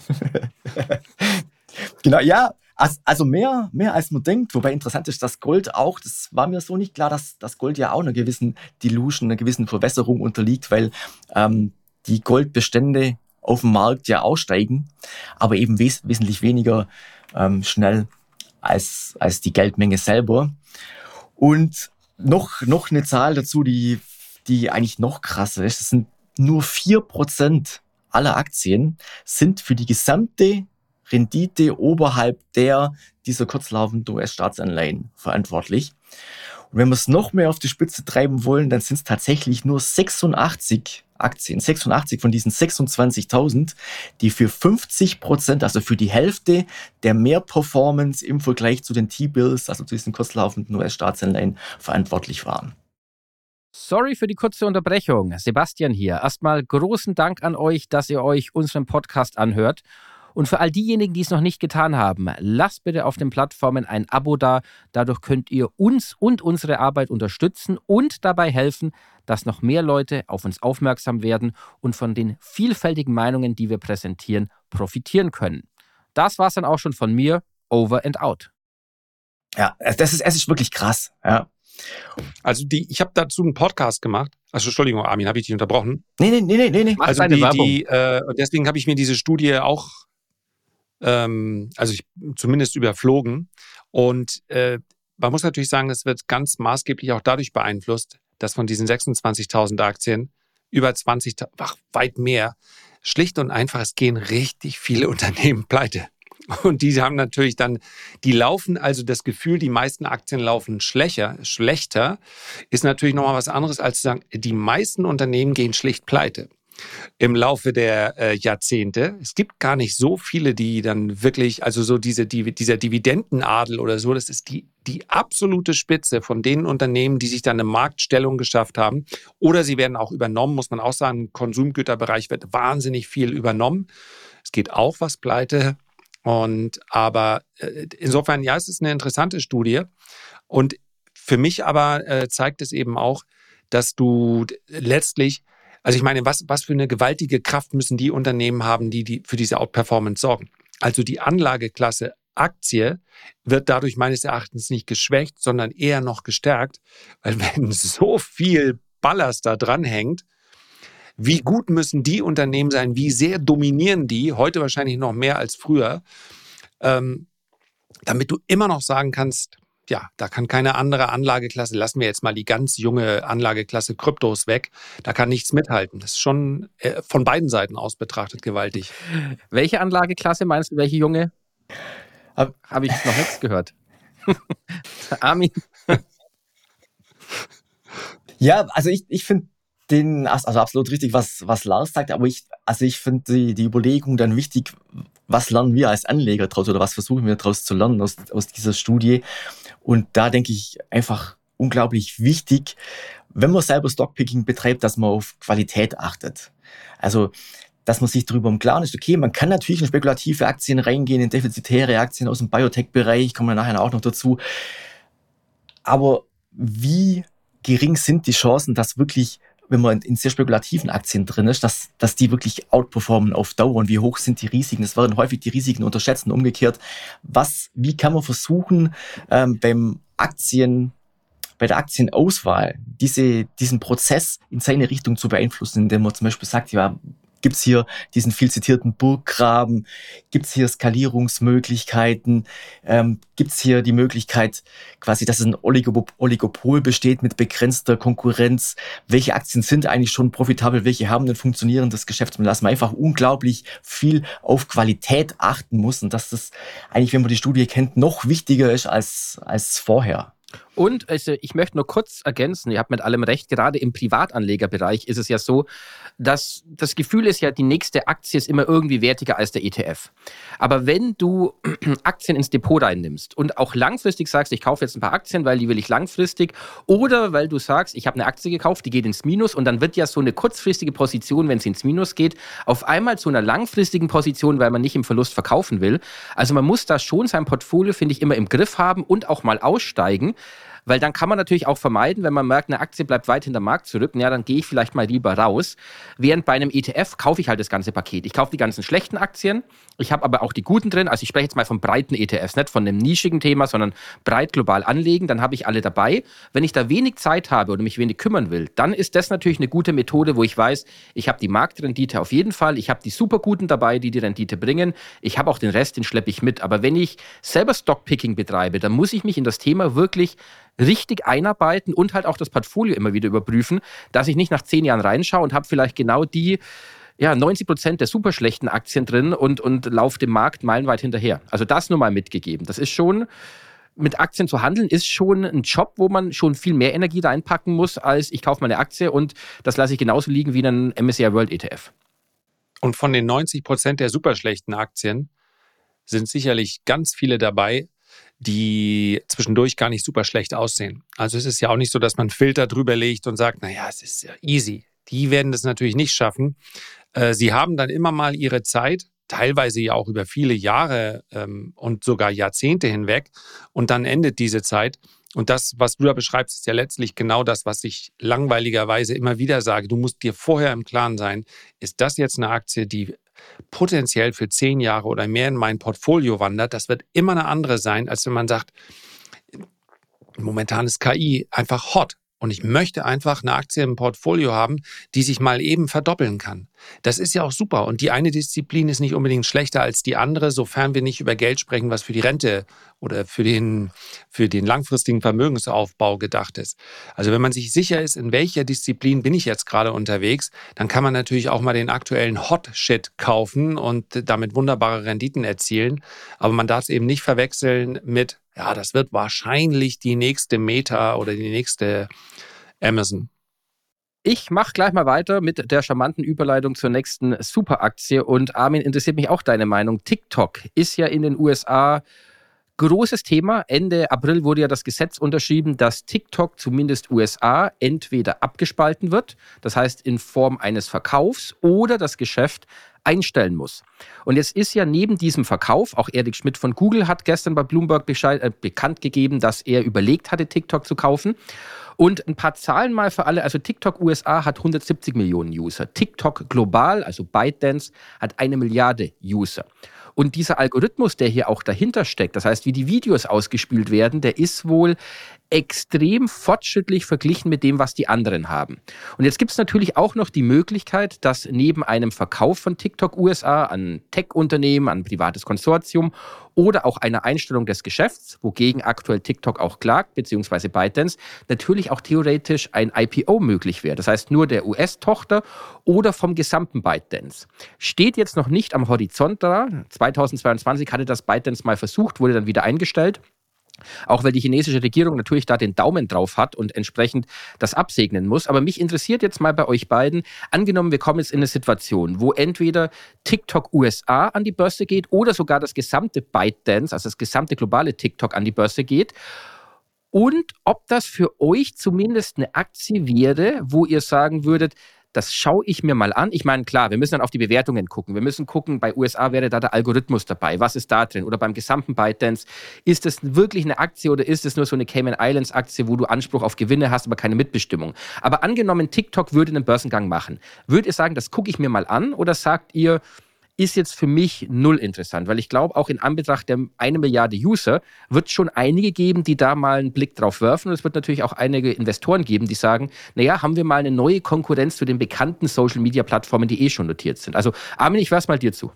Genau, ja. Also mehr als man denkt. Wobei interessant ist, dass Gold auch, das war mir so nicht klar, dass das Gold ja auch einer gewissen Dilution, einer gewissen Verwässerung unterliegt, weil die Goldbestände auf dem Markt ja aussteigen, aber eben wesentlich weniger schnell als die Geldmenge selber. Und noch eine Zahl dazu, die eigentlich noch krasser ist. Das sind nur 4% aller Aktien sind für die gesamte Rendite oberhalb dieser kurzlaufenden US-Staatsanleihen verantwortlich. Und wenn wir es noch mehr auf die Spitze treiben wollen, dann sind es tatsächlich nur 86 Aktien, 86 von diesen 26.000, die für 50%, also für die Hälfte der Mehrperformance im Vergleich zu den T-Bills, also zu diesen kurzlaufenden US-Staatsanleihen, verantwortlich waren. Sorry für die kurze Unterbrechung. Sebastian hier. Erstmal großen Dank an euch, dass ihr euch unseren Podcast anhört. Und für all diejenigen, die es noch nicht getan haben, lasst bitte auf den Plattformen ein Abo da. Dadurch könnt ihr uns und unsere Arbeit unterstützen und dabei helfen, dass noch mehr Leute auf uns aufmerksam werden und von den vielfältigen Meinungen, die wir präsentieren, profitieren können. Das war's dann auch schon von mir. Over and out. Ja, es ist wirklich krass. Ja. Also ich habe dazu einen Podcast gemacht. Also Entschuldigung, Armin, habe ich dich unterbrochen? Nee. Also deine Werbung. Deswegen habe ich mir diese Studie auch zumindest überflogen. Und man muss natürlich sagen, es wird ganz maßgeblich auch dadurch beeinflusst, dass von diesen 26.000 Aktien über 20.000, weit mehr, schlicht und einfach, es gehen richtig viele Unternehmen pleite. Und die haben natürlich dann, die laufen, also das Gefühl, die meisten Aktien laufen schlechter, ist natürlich nochmal was anderes, als zu sagen, die meisten Unternehmen gehen schlicht pleite. Im Laufe der Jahrzehnte. Es gibt gar nicht so viele, die dann wirklich, also so dieser Dividendenadel oder so, das ist die absolute Spitze von den Unternehmen, die sich dann eine Marktstellung geschafft haben. Oder sie werden auch übernommen, muss man auch sagen. Im Konsumgüterbereich wird wahnsinnig viel übernommen. Es geht auch was pleite. Aber insofern, ja, es ist eine interessante Studie. Und für mich aber zeigt es eben auch, dass du letztlich, also ich meine, was für eine gewaltige Kraft müssen die Unternehmen haben, die für diese Outperformance sorgen. Also die Anlageklasse Aktie wird dadurch meines Erachtens nicht geschwächt, sondern eher noch gestärkt, weil wenn so viel Ballast da dran hängt, wie gut müssen die Unternehmen sein, wie sehr dominieren die, heute wahrscheinlich noch mehr als früher, damit du immer noch sagen kannst, ja, da kann keine andere Anlageklasse, lassen wir jetzt mal die ganz junge Anlageklasse Kryptos weg, da kann nichts mithalten. Das ist schon von beiden Seiten aus betrachtet gewaltig. Welche Anlageklasse meinst du, welche junge? Habe ich noch nichts gehört. Armin? Ja, also ich finde also absolut richtig, was Lars sagt, aber ich finde die Überlegung dann wichtig, was lernen wir als Anleger draus oder was versuchen wir daraus zu lernen aus dieser Studie. Und da denke ich einfach unglaublich wichtig, wenn man selber Stockpicking betreibt, dass man auf Qualität achtet. Also, dass man sich darüber im Klaren ist, okay, man kann natürlich in spekulative Aktien reingehen, in defizitäre Aktien aus dem Biotech-Bereich, kommen wir nachher auch noch dazu. Aber wie gering sind die Chancen, dass wirklich, wenn man in sehr spekulativen Aktien drin ist, dass die wirklich outperformen auf Dauer und wie hoch sind die Risiken? Es werden häufig die Risiken unterschätzt und umgekehrt. Wie kann man versuchen, bei der Aktienauswahl diesen Prozess in seine Richtung zu beeinflussen, indem man zum Beispiel sagt, ja, gibt's hier diesen viel zitierten Burggraben, gibt's hier Skalierungsmöglichkeiten, gibt's hier die Möglichkeit quasi, dass ein Oligopol besteht mit begrenzter Konkurrenz, welche Aktien sind eigentlich schon profitabel, welche haben ein funktionierendes Geschäftsmodell, dass man einfach unglaublich viel auf Qualität achten muss und dass das eigentlich, wenn man die Studie kennt, noch wichtiger ist als vorher. Und ich möchte nur kurz ergänzen, ihr habt mit allem recht, gerade im Privatanlegerbereich ist es ja so, dass das Gefühl ist ja, die nächste Aktie ist immer irgendwie wertiger als der ETF. Aber wenn du Aktien ins Depot reinnimmst und auch langfristig sagst, ich kaufe jetzt ein paar Aktien, weil die will ich langfristig, oder weil du sagst, ich habe eine Aktie gekauft, die geht ins Minus und dann wird ja so eine kurzfristige Position, wenn sie ins Minus geht, auf einmal zu einer langfristigen Position, weil man nicht im Verlust verkaufen will. Also man muss da schon sein Portfolio, finde ich, immer im Griff haben und auch mal aussteigen. Weil dann kann man natürlich auch vermeiden, wenn man merkt, eine Aktie bleibt weit hinter Markt zurück, ja, dann gehe ich vielleicht mal lieber raus. Während bei einem ETF kaufe ich halt das ganze Paket. Ich kaufe die ganzen schlechten Aktien, ich habe aber auch die guten drin. Also ich spreche jetzt mal von breiten ETFs, nicht von einem nischigen Thema, sondern breit global anlegen, dann habe ich alle dabei. Wenn ich da wenig Zeit habe oder mich wenig kümmern will, dann ist das natürlich eine gute Methode, wo ich weiß, ich habe die Marktrendite auf jeden Fall, ich habe die super guten dabei, die Rendite bringen, ich habe auch den Rest, den schleppe ich mit. Aber wenn ich selber Stockpicking betreibe, dann muss ich mich in das Thema wirklich richtig einarbeiten und halt auch das Portfolio immer wieder überprüfen, dass ich nicht nach 10 Jahren reinschaue und habe vielleicht genau die 90% der super schlechten Aktien drin und laufe dem Markt meilenweit hinterher. Also das nur mal mitgegeben. Das ist schon, mit Aktien zu handeln, ist schon ein Job, wo man schon viel mehr Energie reinpacken muss, als ich kaufe mal eine Aktie und das lasse ich genauso liegen wie einen MSCI World ETF. Und von den 90% der super schlechten Aktien sind sicherlich ganz viele dabei, die zwischendurch gar nicht super schlecht aussehen. Also es ist ja auch nicht so, dass man einen Filter drüber legt und sagt, naja, es ist ja easy. Die werden das natürlich nicht schaffen. Sie haben dann immer mal ihre Zeit, teilweise ja auch über viele Jahre und sogar Jahrzehnte hinweg. Und dann endet diese Zeit. Und das, was du da beschreibst, ist ja letztlich genau das, was ich langweiligerweise immer wieder sage. Du musst dir vorher im Klaren sein, ist das jetzt eine Aktie, die potenziell für 10 Jahre oder mehr in mein Portfolio wandert? Das wird immer eine andere sein, als wenn man sagt, momentan ist KI einfach hot. Und ich möchte einfach eine Aktie im Portfolio haben, die sich mal eben verdoppeln kann. Das ist ja auch super. Und die eine Disziplin ist nicht unbedingt schlechter als die andere, sofern wir nicht über Geld sprechen, was für die Rente oder für den langfristigen Vermögensaufbau gedacht ist. Also wenn man sich sicher ist, in welcher Disziplin bin ich jetzt gerade unterwegs, dann kann man natürlich auch mal den aktuellen Hot Shit kaufen und damit wunderbare Renditen erzielen. Aber man darf es eben nicht verwechseln mit, ja, das wird wahrscheinlich die nächste Meta oder die nächste Amazon. Ich mache gleich mal weiter mit der charmanten Überleitung zur nächsten Superaktie. Und Armin, interessiert mich auch deine Meinung. TikTok ist ja in den USA großes Thema. Ende April wurde ja das Gesetz unterschrieben, dass TikTok zumindest USA entweder abgespalten wird, das heißt in Form eines Verkaufs, oder das Geschäft einstellen muss. Und jetzt ist ja neben diesem Verkauf, auch Eric Schmidt von Google hat gestern bei Bloomberg bekannt gegeben, dass er überlegt hatte, TikTok zu kaufen. Und ein paar Zahlen mal für alle. Also TikTok USA hat 170 Millionen User. TikTok global, also ByteDance, hat 1 Milliarde User. Und dieser Algorithmus, der hier auch dahinter steckt, das heißt, wie die Videos ausgespielt werden, der ist wohl extrem fortschrittlich verglichen mit dem, was die anderen haben. Und jetzt gibt es natürlich auch noch die Möglichkeit, dass neben einem Verkauf von TikTok USA an Tech-Unternehmen, an ein privates Konsortium oder auch einer Einstellung des Geschäfts, wogegen aktuell TikTok auch klagt, beziehungsweise ByteDance, natürlich auch theoretisch ein IPO möglich wäre. Das heißt, nur der US-Tochter oder vom gesamten ByteDance. Steht jetzt noch nicht am Horizont da. 2022 hatte das ByteDance mal versucht, wurde dann wieder eingestellt. Auch weil die chinesische Regierung natürlich da den Daumen drauf hat und entsprechend das absegnen muss. Aber mich interessiert jetzt mal bei euch beiden, angenommen, wir kommen jetzt in eine Situation, wo entweder TikTok USA an die Börse geht oder sogar das gesamte ByteDance, also das gesamte globale TikTok an die Börse geht. Und ob das für euch zumindest eine Aktie wäre, wo ihr sagen würdet, das schaue ich mir mal an. Ich meine, klar, wir müssen dann auf die Bewertungen gucken. Wir müssen gucken, bei USA wäre da der Algorithmus dabei. Was ist da drin? Oder beim gesamten ByteDance. Ist das wirklich eine Aktie oder ist es nur so eine Cayman Islands Aktie, wo du Anspruch auf Gewinne hast, aber keine Mitbestimmung? Aber angenommen, TikTok würde einen Börsengang machen. Würdet ihr sagen, das gucke ich mir mal an? Oder sagt ihr, ist jetzt für mich null interessant? Weil ich glaube, auch in Anbetracht der 1 Milliarde User wird es schon einige geben, die da mal einen Blick drauf werfen. Und es wird natürlich auch einige Investoren geben, die sagen, naja, haben wir mal eine neue Konkurrenz zu den bekannten Social-Media-Plattformen, die schon notiert sind. Also Armin, ich werfe es mal dir zu.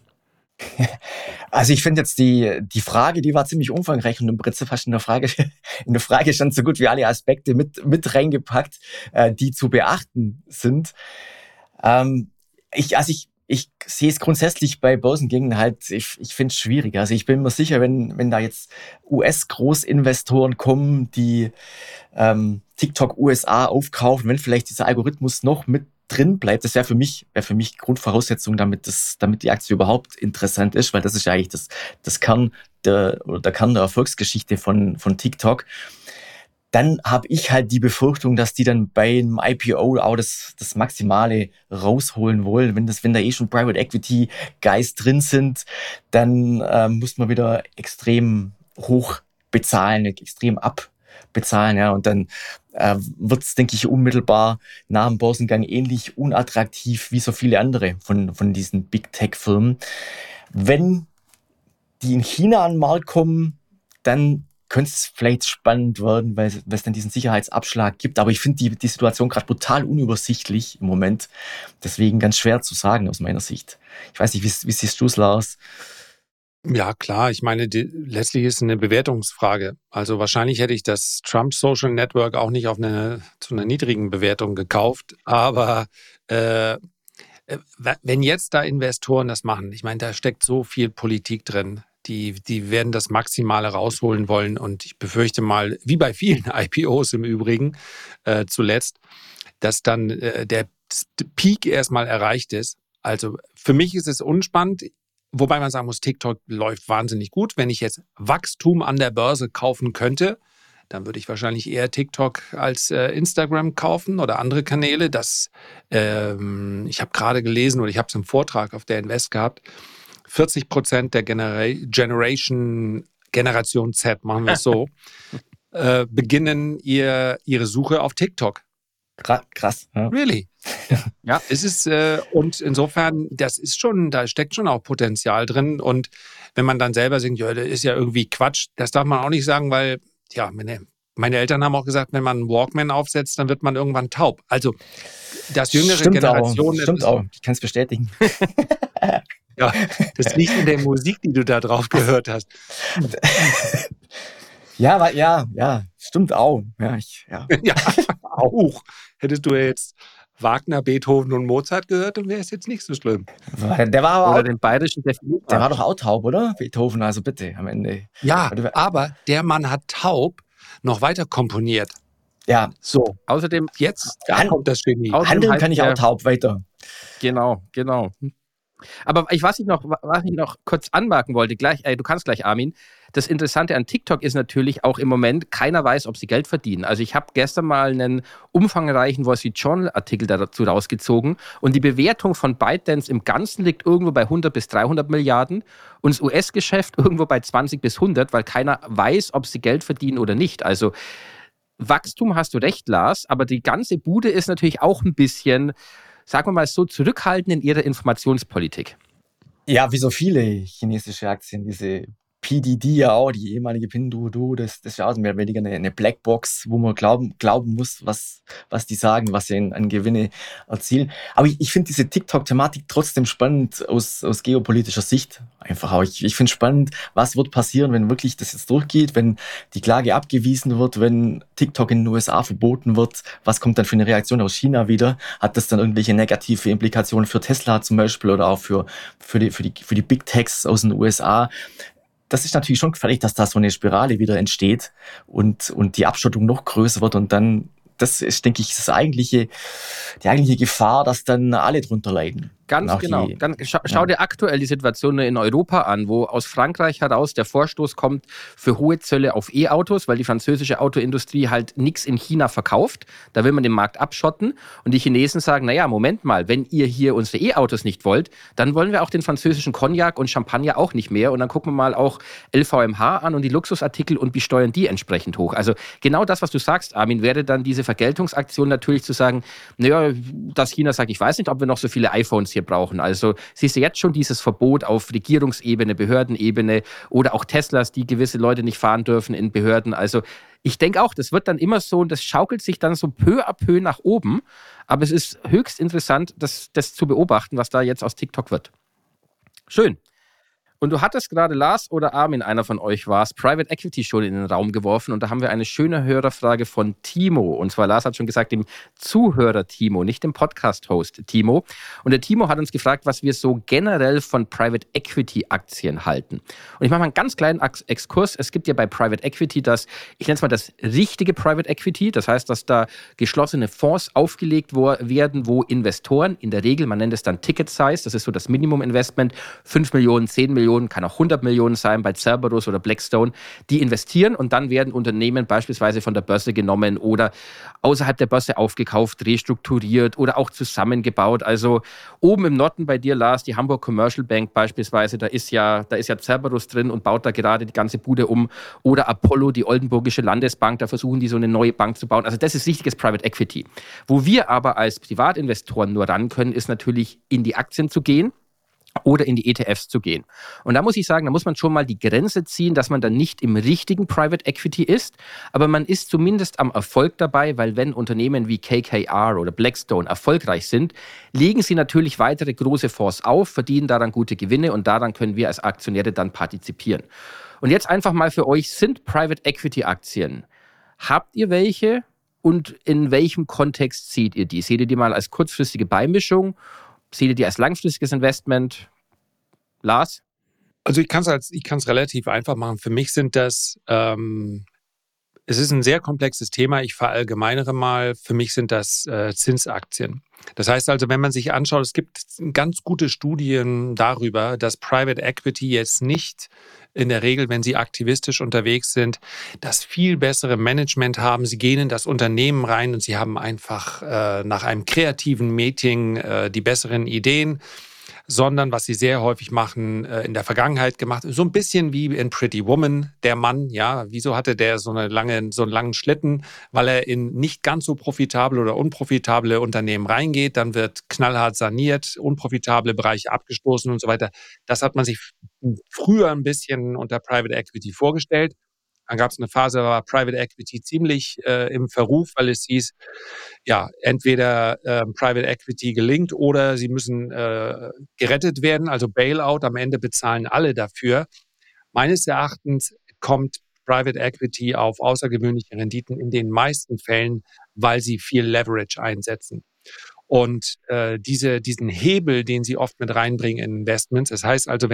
Also ich finde jetzt die Frage, die war ziemlich umfangreich und im Prinzip hast du in der Frage schon so gut wie alle Aspekte mit reingepackt, die zu beachten sind. Ich ich sehe es grundsätzlich bei Börsengängen halt, ich finde es schwierig. Also ich bin mir sicher, wenn da jetzt US-Großinvestoren kommen, die TikTok USA aufkaufen, wenn vielleicht dieser Algorithmus noch mit drin bleibt, das wäre für mich Grundvoraussetzung, damit die Aktie überhaupt interessant ist, weil das ist ja eigentlich der Kern der Erfolgsgeschichte von TikTok. Dann habe ich halt die Befürchtung, dass die dann beim IPO auch das Maximale rausholen wollen. Wenn da schon Private Equity Guys drin sind, dann muss man wieder extrem hoch bezahlen, extrem abbezahlen. Ja, und dann wird es, denke ich, unmittelbar nach dem Börsengang ähnlich unattraktiv wie so viele andere von diesen Big Tech-Firmen. Wenn die in China an den Markt kommen, dann könnte es vielleicht spannend werden, weil es dann diesen Sicherheitsabschlag gibt. Aber ich finde die Situation gerade brutal unübersichtlich im Moment. Deswegen ganz schwer zu sagen aus meiner Sicht. Ich weiß nicht, wie siehst du es, Lars? Ja, klar. Ich meine, letztlich ist es eine Bewertungsfrage. Also wahrscheinlich hätte ich das Trump Social Network auch nicht zu einer niedrigen Bewertung gekauft. Aber wenn jetzt da Investoren das machen, ich meine, da steckt so viel Politik drin. Die werden das Maximale rausholen wollen. Und ich befürchte mal, wie bei vielen IPOs im Übrigen zuletzt, dass dann der Peak erstmal erreicht ist. Also für mich ist es unspannend, wobei man sagen muss, TikTok läuft wahnsinnig gut. Wenn ich jetzt Wachstum an der Börse kaufen könnte, dann würde ich wahrscheinlich eher TikTok als Instagram kaufen oder andere Kanäle. Ich habe gerade gelesen oder ich habe es im Vortrag auf der Invest gehabt, 40% der Generation Z, machen wir es so, beginnen ihre Suche auf TikTok. Krass. Ja. Really? Ja, es ist, und insofern, da steckt schon auch Potenzial drin. Und wenn man dann selber singt, ja, das ist ja irgendwie Quatsch, das darf man auch nicht sagen, weil, ja, meine Eltern haben auch gesagt, wenn man einen Walkman aufsetzt, dann wird man irgendwann taub. Also, das jüngere Generation. Stimmt auch, ich kann es bestätigen. Ja, das liegt in der Musik, die du da drauf gehört hast. Ja, stimmt auch. Ja, auch. Hättest du jetzt Wagner, Beethoven und Mozart gehört, dann wäre es jetzt nicht so schlimm. Der war aber Oder auch, den bayerischen der war doch auch taub, oder? Beethoven, also bitte, am Ende. Ja, aber der Mann hat taub noch weiter komponiert. Ja. So, Außerdem, jetzt kommt das Genie. Handeln kann ich auch taub weiter. Genau. Aber was ich noch kurz anmerken wollte, du kannst gleich, Armin. Das Interessante an TikTok ist natürlich auch im Moment, keiner weiß, ob sie Geld verdienen. Also ich habe gestern mal einen umfangreichen Wall Street Journal Artikel dazu rausgezogen und die Bewertung von ByteDance im Ganzen liegt irgendwo bei 100 bis 300 Milliarden und das US-Geschäft irgendwo bei 20 bis 100, weil keiner weiß, ob sie Geld verdienen oder nicht. Also Wachstum, hast du recht, Lars, aber die ganze Bude ist natürlich auch ein bisschen, sagen wir mal so, zurückhaltend in ihrer Informationspolitik. Ja, wie so viele chinesische Aktien, diese PDD ja auch, die ehemalige Pinduoduo, das ist ja auch mehr oder weniger eine Blackbox, wo man glauben muss, was die sagen, was sie an Gewinne erzielen. Aber ich finde diese TikTok-Thematik trotzdem spannend aus geopolitischer Sicht. Einfach auch. Ich finde spannend, was wird passieren, wenn wirklich das jetzt durchgeht, wenn die Klage abgewiesen wird, wenn TikTok in den USA verboten wird. Was kommt dann für eine Reaktion aus China wieder? Hat das dann irgendwelche negative Implikationen für Tesla zum Beispiel oder auch für die Big Techs aus den USA? Das ist natürlich schon gefährlich, dass da so eine Spirale wieder entsteht und die Abschottung noch größer wird und dann, das ist, denke ich, die eigentliche Gefahr, dass dann alle drunter leiden. Ganz genau. Schau dir aktuell die Situation in Europa an, wo aus Frankreich heraus der Vorstoß kommt für hohe Zölle auf E-Autos, weil die französische Autoindustrie halt nichts in China verkauft. Da will man den Markt abschotten. Und die Chinesen sagen, naja, Moment mal, wenn ihr hier unsere E-Autos nicht wollt, dann wollen wir auch den französischen Cognac und Champagner auch nicht mehr. Und dann gucken wir mal auch LVMH an und die Luxusartikel und besteuern die entsprechend hoch. Also genau das, was du sagst, Armin, wäre dann diese Vergeltungsaktion natürlich zu sagen, naja, dass China sagt, ich weiß nicht, ob wir noch so viele iPhones hier brauchen. Also siehst du jetzt schon dieses Verbot auf Regierungsebene, Behördenebene oder auch Teslas, die gewisse Leute nicht fahren dürfen in Behörden. Also ich denke auch, das wird dann immer so und das schaukelt sich dann so peu à peu nach oben. Aber es ist höchst interessant, das zu beobachten, was da jetzt aus TikTok wird. Schön. Und du hattest gerade, Lars oder Armin, einer von euch war es, Private Equity schon in den Raum geworfen. Und da haben wir eine schöne Hörerfrage von Timo. Und zwar, Lars hat schon gesagt, dem Zuhörer Timo, nicht dem Podcast-Host Timo. Und der Timo hat uns gefragt, was wir so generell von Private Equity Aktien halten. Und ich mache mal einen ganz kleinen Exkurs. Es gibt ja bei Private Equity ich nenne es mal das richtige Private Equity. Das heißt, dass da geschlossene Fonds aufgelegt werden, wo Investoren, in der Regel, man nennt es dann Ticket Size, das ist so das Minimum-Investment, 5 Millionen, 10 Millionen, kann auch 100 Millionen sein bei Cerberus oder Blackstone, die investieren und dann werden Unternehmen beispielsweise von der Börse genommen oder außerhalb der Börse aufgekauft, restrukturiert oder auch zusammengebaut. Also oben im Norden bei dir, Lars, die Hamburg Commercial Bank beispielsweise, da ist ja Cerberus drin und baut da gerade die ganze Bude um. Oder Apollo, die Oldenburgische Landesbank, da versuchen die so eine neue Bank zu bauen. Also das ist richtiges Private Equity. Wo wir aber als Privatinvestoren nur ran können, ist natürlich in die Aktien zu gehen oder in die ETFs zu gehen. Und da muss ich sagen, da muss man schon mal die Grenze ziehen, dass man dann nicht im richtigen Private Equity ist, aber man ist zumindest am Erfolg dabei, weil wenn Unternehmen wie KKR oder Blackstone erfolgreich sind, legen sie natürlich weitere große Fonds auf, verdienen daran gute Gewinne und daran können wir als Aktionäre dann partizipieren. Und jetzt einfach mal für euch, sind Private Equity Aktien, habt ihr welche und in welchem Kontext seht ihr die? Seht ihr die mal als kurzfristige Beimischung? Seht ihr die als langfristiges Investment? Lars? Also ich kann es relativ einfach machen. Für mich sind das, es ist ein sehr komplexes Thema. Ich verallgemeinere mal. Für mich sind das Zinsaktien. Das heißt also, wenn man sich anschaut, es gibt ganz gute Studien darüber, dass Private Equity jetzt nicht in der Regel, wenn sie aktivistisch unterwegs sind, das viel bessere Management haben. Sie gehen in das Unternehmen rein und sie haben einfach nach einem kreativen Meeting die besseren Ideen, sondern was sie sehr häufig machen, in der Vergangenheit gemacht, so ein bisschen wie in Pretty Woman, der Mann, ja, wieso hatte der so einen langen Schlitten? Weil er in nicht ganz so profitable oder unprofitable Unternehmen reingeht, dann wird knallhart saniert, unprofitable Bereiche abgestoßen und so weiter. Das hat man sich früher ein bisschen unter Private Equity vorgestellt. Dann gab es eine Phase, da war Private Equity ziemlich im Verruf, weil es hieß, ja, entweder Private Equity gelingt oder sie müssen gerettet werden, also Bailout, am Ende bezahlen alle dafür. Meines Erachtens kommt Private Equity auf außergewöhnliche Renditen in den meisten Fällen, weil sie viel Leverage einsetzen. Und diesen Hebel, den sie oft mit reinbringen in Investments, das heißt also,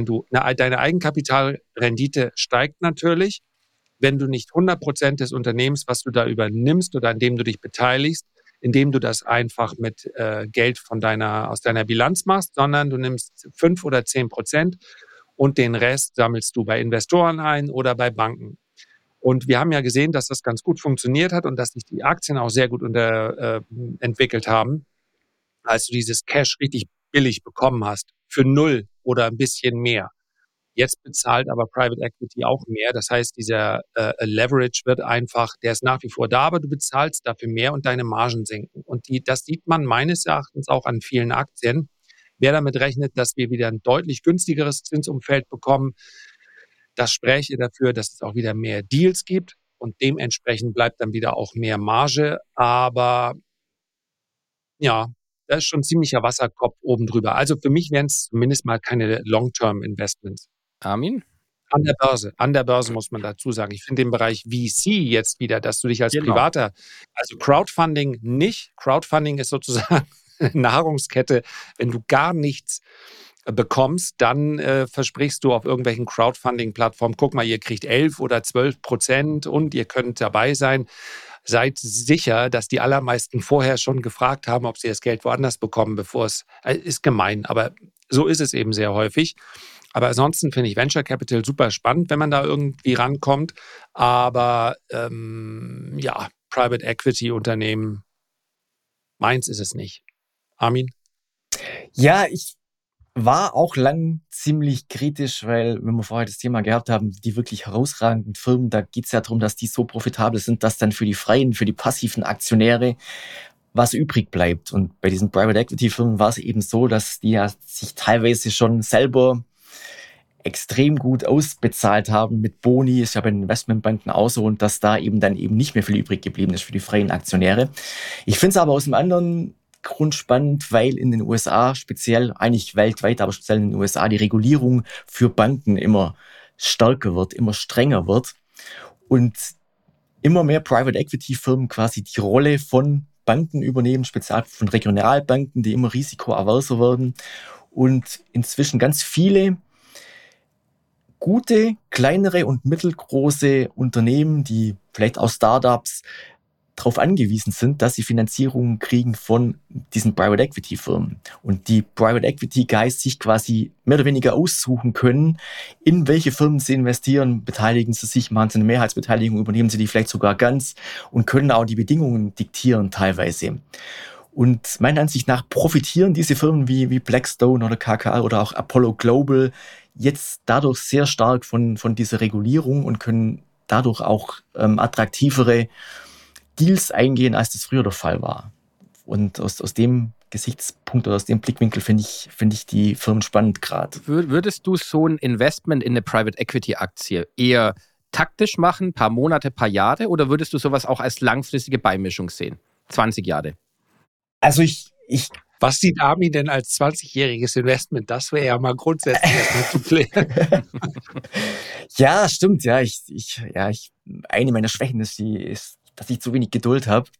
deine Eigenkapitalrendite steigt natürlich, wenn du nicht 100% des Unternehmens, was du da übernimmst oder an dem du dich beteiligst, indem du das einfach mit Geld aus deiner Bilanz machst, sondern du nimmst 5 oder 10% und den Rest sammelst du bei Investoren ein oder bei Banken. Und wir haben ja gesehen, dass das ganz gut funktioniert hat und dass sich die Aktien auch sehr gut entwickelt haben, als du dieses Cash richtig billig bekommen hast, für 0 oder ein bisschen mehr. Jetzt bezahlt aber Private Equity auch mehr. Das heißt, dieser Leverage der ist nach wie vor da, aber du bezahlst dafür mehr und deine Margen sinken. Und das sieht man meines Erachtens auch an vielen Aktien. Wer damit rechnet, dass wir wieder ein deutlich günstigeres Zinsumfeld bekommen, das spräche dafür, dass es auch wieder mehr Deals gibt und dementsprechend bleibt dann wieder auch mehr Marge. Aber ja, da ist schon ziemlicher Wasserkopf oben drüber. Also für mich wären es zumindest mal keine Long-Term-Investments. Armin? An der Börse muss man dazu sagen. Ich finde den Bereich VC jetzt wieder, dass du dich als Privater, also Crowdfunding nicht. Crowdfunding ist sozusagen eine Nahrungskette. Wenn du gar nichts bekommst, dann versprichst du auf irgendwelchen Crowdfunding-Plattformen, guck mal, ihr kriegt 11 oder 12% und ihr könnt dabei sein. Seid sicher, dass die allermeisten vorher schon gefragt haben, ob sie das Geld woanders bekommen, bevor ist gemein, aber so ist es eben sehr häufig. Aber ansonsten finde ich Venture Capital super spannend, wenn man da irgendwie rankommt. Aber Private Equity Unternehmen, meins ist es nicht. Armin? Ja, ich war auch lang ziemlich kritisch, weil, wenn wir vorher das Thema gehabt haben, die wirklich herausragenden Firmen, da geht es ja darum, dass die so profitabel sind, dass dann für die freien, für die passiven Aktionäre was übrig bleibt. Und bei diesen Private Equity Firmen war es eben so, dass die ja sich teilweise schon selber extrem gut ausbezahlt haben mit Boni, ist ja bei den Investmentbanken auch so, und dass da eben dann eben nicht mehr viel übrig geblieben ist für die freien Aktionäre. Ich finde es aber aus einem anderen grundspannend, weil in den USA speziell, eigentlich weltweit, aber speziell in den USA, die Regulierung für Banken immer stärker wird, immer strenger wird und immer mehr Private Equity Firmen quasi die Rolle von Banken übernehmen, speziell von Regionalbanken, die immer risikoaverser werden und inzwischen ganz viele gute, kleinere und mittelgroße Unternehmen, die vielleicht auch Startups darauf angewiesen sind, dass sie Finanzierungen kriegen von diesen Private Equity Firmen. Und die Private Equity Guys sich quasi mehr oder weniger aussuchen können, in welche Firmen sie investieren, beteiligen sie sich, machen sie eine Mehrheitsbeteiligung, übernehmen sie die vielleicht sogar ganz und können auch die Bedingungen diktieren teilweise. Und meiner Ansicht nach profitieren diese Firmen wie Blackstone oder KKR oder auch Apollo Global jetzt dadurch sehr stark von dieser Regulierung und können dadurch auch attraktivere Deals eingehen, als das früher der Fall war. Und aus dem Gesichtspunkt oder aus dem Blickwinkel finde ich die Firmen spannend gerade. Würdest du so ein Investment in eine Private Equity Aktie eher taktisch machen, paar Monate, paar Jahre, oder würdest du sowas auch als langfristige Beimischung sehen? 20 Jahre. Also was sieht Armin denn als 20-jähriges Investment? Das wäre ja mal grundsätzlich erstmal zu klären. Ja, stimmt. Ja, eine meiner Schwächen ist, dass ich zu wenig Geduld habe.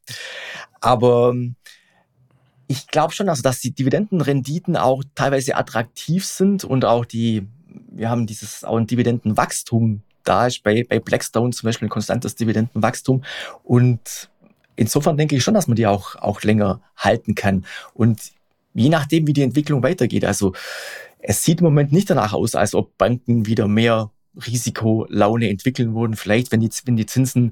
Aber ich glaube schon, also dass die Dividendenrenditen auch teilweise attraktiv sind und auch wir haben auch ein Dividendenwachstum da ist bei Blackstone zum Beispiel ein konstantes Dividendenwachstum und insofern denke ich schon, dass man die auch länger halten kann. Und je nachdem, wie die Entwicklung weitergeht, also es sieht im Moment nicht danach aus, als ob Banken wieder mehr Risikolaune entwickeln würden. Vielleicht, wenn die Zinsen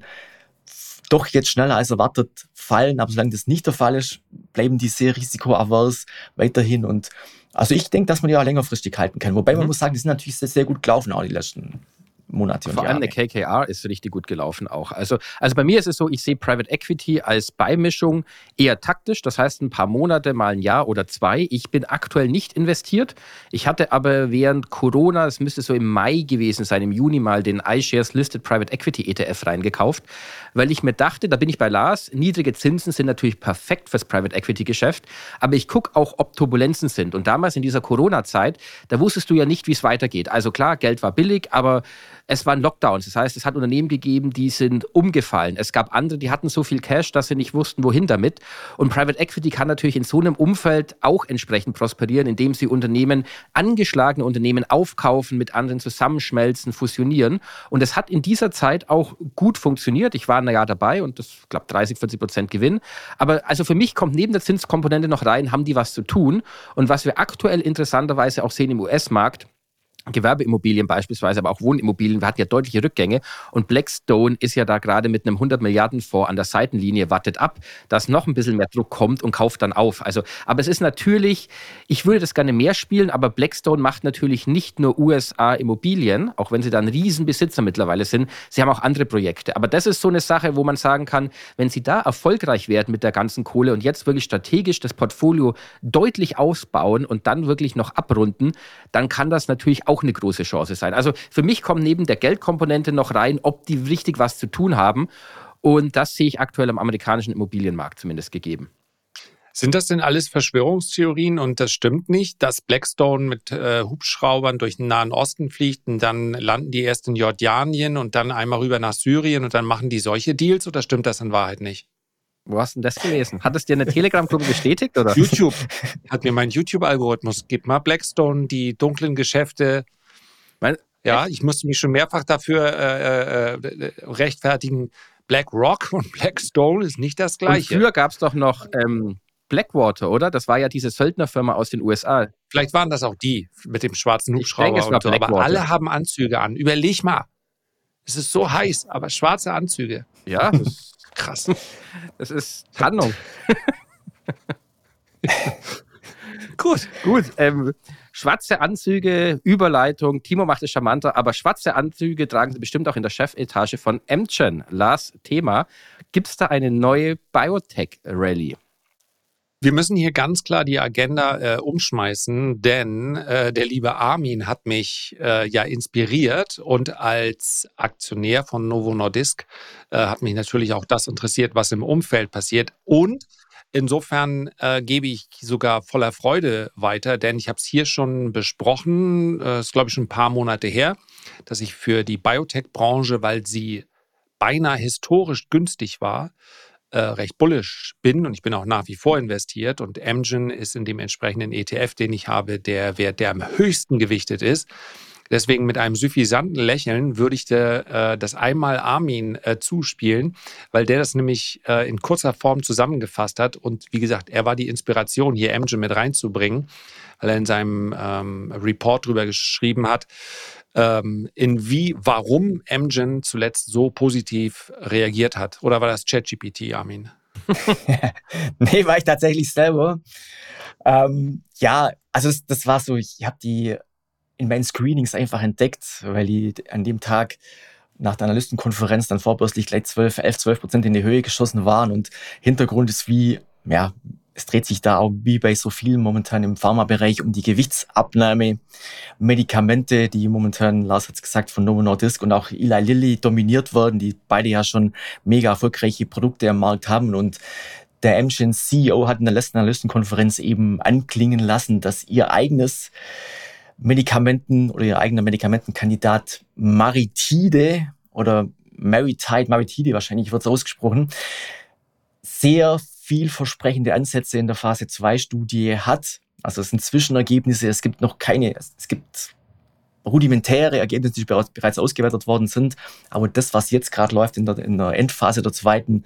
doch jetzt schneller als erwartet fallen, aber solange das nicht der Fall ist, bleiben die sehr risikoavers weiterhin. Und also ich denke, dass man die auch längerfristig halten kann. Wobei man muss sagen, die sind natürlich sehr, sehr gut gelaufen auch die letzten Monate und Vor allem Jahre. eine KKR ist richtig gut gelaufen auch. Also bei mir ist es so, ich sehe Private Equity als Beimischung eher taktisch. Das heißt, ein paar Monate, mal ein Jahr oder zwei. Ich bin aktuell nicht investiert. Ich hatte aber während Corona, es müsste so im Mai gewesen sein, im Juni mal den iShares Listed Private Equity ETF reingekauft, weil ich mir dachte, da bin ich bei Lars, niedrige Zinsen sind natürlich perfekt fürs Private Equity Geschäft, aber ich gucke auch, ob Turbulenzen sind. Und damals in dieser Corona-Zeit, da wusstest du ja nicht, wie es weitergeht. Also klar, Geld war billig, aber es waren Lockdowns. Das heißt, es hat Unternehmen gegeben, die sind umgefallen. Es gab andere, die hatten so viel Cash, dass sie nicht wussten, wohin damit. Und Private Equity kann natürlich in so einem Umfeld auch entsprechend prosperieren, indem sie angeschlagene Unternehmen aufkaufen, mit anderen zusammenschmelzen, fusionieren. Und es hat in dieser Zeit auch gut funktioniert. Ich war ein Jahr dabei und das, ich glaube, 30-40% Gewinn. Aber also für mich kommt neben der Zinskomponente noch rein, haben die was zu tun. Und was wir aktuell interessanterweise auch sehen im US-Markt, Gewerbeimmobilien beispielsweise, aber auch Wohnimmobilien, wir hatten ja deutliche Rückgänge und Blackstone ist ja da gerade mit einem 100-Milliarden-Fonds an der Seitenlinie, wartet ab, dass noch ein bisschen mehr Druck kommt und kauft dann auf. Also, aber es ist natürlich, ich würde das gerne mehr spielen, aber Blackstone macht natürlich nicht nur USA-Immobilien, auch wenn sie da ein Riesenbesitzer mittlerweile sind, sie haben auch andere Projekte. Aber das ist so eine Sache, wo man sagen kann, wenn sie da erfolgreich werden mit der ganzen Kohle und jetzt wirklich strategisch das Portfolio deutlich ausbauen und dann wirklich noch abrunden, dann kann das natürlich auch eine große Chance sein. Also für mich kommt neben der Geldkomponente noch rein, ob die richtig was zu tun haben. Und das sehe ich aktuell am amerikanischen Immobilienmarkt zumindest gegeben. Sind das denn alles Verschwörungstheorien und das stimmt nicht, dass Blackstone mit Hubschraubern durch den Nahen Osten fliegt und dann landen die erst in Jordanien und dann einmal rüber nach Syrien und dann machen die solche Deals oder stimmt das in Wahrheit nicht? Wo hast du denn das gelesen? Hat es dir eine Telegram-Gruppe bestätigt? Oder? YouTube hat mir mein YouTube-Algorithmus, gib mal Blackstone, die dunklen Geschäfte. Ja, ich musste mich schon mehrfach dafür rechtfertigen. BlackRock und Blackstone ist nicht das Gleiche. Und früher gab es doch noch Blackwater, oder? Das war ja diese Söldnerfirma aus den USA. Vielleicht waren das auch die mit dem schwarzen Hubschrauber. Ich denke, es war Blackwater. Aber alle haben Anzüge an. Überleg mal. Es ist so heiß, aber schwarze Anzüge. Ja, das ist krass. Das ist Tarnung. Gut. Schwarze Anzüge, Überleitung. Timo macht es charmanter, aber schwarze Anzüge tragen sie bestimmt auch in der Chefetage von Amgen. Lars, Thema. Gibt es da eine neue Biotech-Rallye? Wir müssen hier ganz klar die Agenda umschmeißen, denn der liebe Armin hat mich ja inspiriert und als Aktionär von Novo Nordisk hat mich natürlich auch das interessiert, was im Umfeld passiert. Und Insofern gebe ich sogar voller Freude weiter, denn ich habe es hier schon besprochen, ist glaube ich schon ein paar Monate her, dass ich für die Biotech-Branche, weil sie beinahe historisch günstig war, recht bullish bin und ich bin auch nach wie vor investiert und Amgen ist in dem entsprechenden ETF, den ich habe, der Wert, der am höchsten gewichtet ist. Deswegen mit einem suffisanten Lächeln würde ich das einmal Armin zuspielen, weil der das nämlich in kurzer Form zusammengefasst hat. Und wie gesagt, er war die Inspiration, hier Amgen mit reinzubringen, weil er in seinem Report drüber geschrieben hat, warum Amgen zuletzt so positiv reagiert hat. Oder war das ChatGPT, Armin? Nee, war ich tatsächlich selber. Ja, also das war so, ich habe die in meinen Screenings einfach entdeckt, weil die an dem Tag nach der Analystenkonferenz dann vorbörslich gleich 11-12% in die Höhe geschossen waren und Hintergrund ist es dreht sich da auch wie bei so vielen momentan im Pharmabereich um die Gewichtsabnahme, Medikamente, die momentan, Lars hat es gesagt, von Novo Nordisk und auch Eli Lilly dominiert werden, die beide ja schon mega erfolgreiche Produkte am Markt haben und der Amgen CEO hat in der letzten Analystenkonferenz eben anklingen lassen, dass ihr eigener Medikamentenkandidat Maritide wahrscheinlich wird es ausgesprochen, sehr vielversprechende Ansätze in der Phase 2 Studie hat. Also es sind Zwischenergebnisse, es gibt rudimentäre Ergebnisse, die bereits ausgewertet worden sind. Aber das, was jetzt gerade läuft in der Endphase der zweiten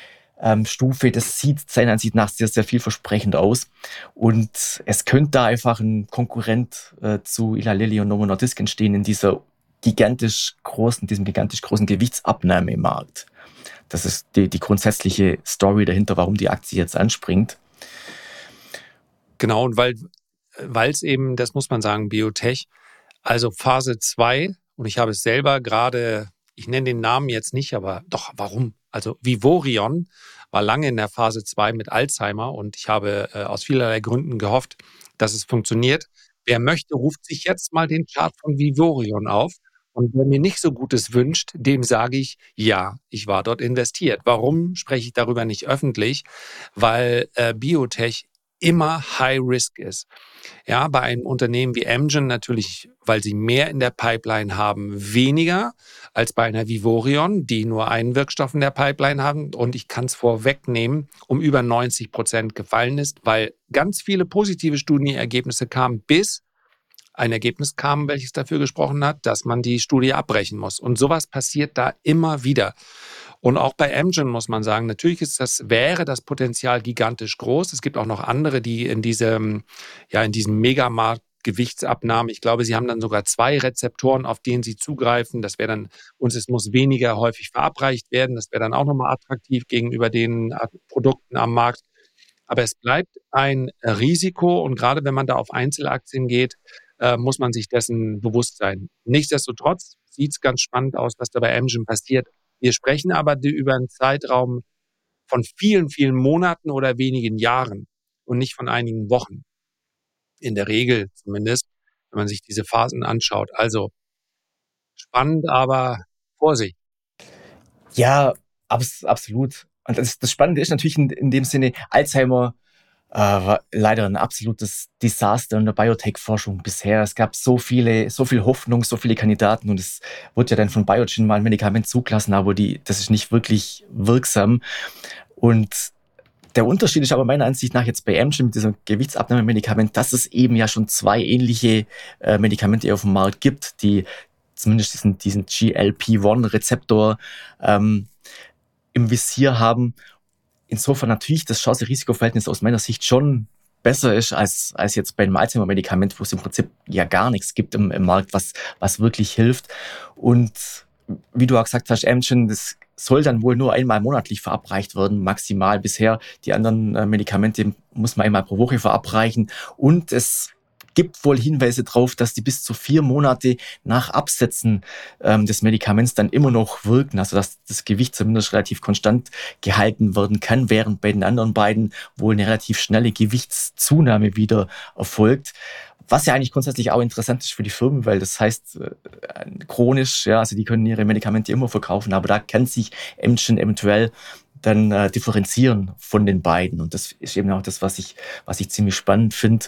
Stufe, das sieht seiner Ansicht nach sehr, sehr vielversprechend aus. Und es könnte da einfach ein Konkurrent zu Eli Lilly und Novo Nordisk entstehen in diesem gigantisch großen Gewichtsabnahmemarkt. Das ist die grundsätzliche Story dahinter, warum die Aktie jetzt anspringt. Genau, und weil es eben, das muss man sagen, Biotech, also Phase 2, und ich habe es selber gerade, ich nenne den Namen jetzt nicht, aber doch, warum? Also Vivoryon war lange in der Phase 2 mit Alzheimer und ich habe aus vielerlei Gründen gehofft, dass es funktioniert. Wer möchte, ruft sich jetzt mal den Chart von Vivoryon auf. Und wer mir nicht so Gutes wünscht, dem sage ich, ja, ich war dort investiert. Warum spreche ich darüber nicht öffentlich? Weil Biotech immer High Risk ist. Ja, bei einem Unternehmen wie Amgen natürlich, weil sie mehr in der Pipeline haben, weniger als bei einer Vivoryon, die nur einen Wirkstoff in der Pipeline haben. Und ich kann es vorwegnehmen, um über 90% gefallen ist, weil ganz viele positive Studienergebnisse kamen, bis ein Ergebnis kam, welches dafür gesprochen hat, dass man die Studie abbrechen muss. Und sowas passiert da immer wieder. Und auch bei Amgen muss man sagen, natürlich wäre das Potenzial gigantisch groß. Es gibt auch noch andere, die in diesem Megamarkt Gewichtsabnahme, ich glaube, sie haben dann sogar 2 Rezeptoren, auf denen sie zugreifen. Das wäre dann, und es muss weniger häufig verabreicht werden. Das wäre dann auch nochmal attraktiv gegenüber den Produkten am Markt. Aber es bleibt ein Risiko und gerade wenn man da auf Einzelaktien geht, muss man sich dessen bewusst sein. Nichtsdestotrotz sieht es ganz spannend aus, was da bei Amgen passiert. Wir sprechen aber über einen Zeitraum von vielen, vielen Monaten oder wenigen Jahren und nicht von einigen Wochen. In der Regel zumindest, wenn man sich diese Phasen anschaut. Also spannend, aber Vorsicht. Ja, absolut. Und das Spannende ist natürlich in dem Sinne, Alzheimer war leider ein absolutes Desaster in der Biotech-Forschung bisher. Es gab so viel Hoffnung, so viele Kandidaten und es wurde ja dann von Biogen mal ein Medikament zugelassen, aber das ist nicht wirklich wirksam. Und der Unterschied ist aber meiner Ansicht nach jetzt bei Amgen mit diesem Gewichtsabnahmemedikament, dass es eben ja schon 2 ähnliche Medikamente auf dem Markt gibt, die zumindest diesen GLP-1-Rezeptor im Visier haben. Insofern natürlich das Chance-Risiko-Verhältnis aus meiner Sicht schon besser ist als jetzt bei einem Alzheimer-Medikament, wo es im Prinzip ja gar nichts gibt im Markt, was wirklich hilft. Und wie du auch gesagt hast, Amgen, das soll dann wohl nur einmal monatlich verabreicht werden, maximal bisher. Die anderen Medikamente muss man einmal pro Woche verabreichen. Und es gibt wohl Hinweise darauf, dass die bis zu 4 Monate nach Absetzen des Medikaments dann immer noch wirken, also dass das Gewicht zumindest relativ konstant gehalten werden kann, während bei den anderen beiden wohl eine relativ schnelle Gewichtszunahme wieder erfolgt. Was ja eigentlich grundsätzlich auch interessant ist für die Firmen, weil das heißt chronisch, ja, also die können ihre Medikamente immer verkaufen, aber da kann sich Amgen eventuell dann differenzieren von den beiden. Und das ist eben auch das, was ich ziemlich spannend finde.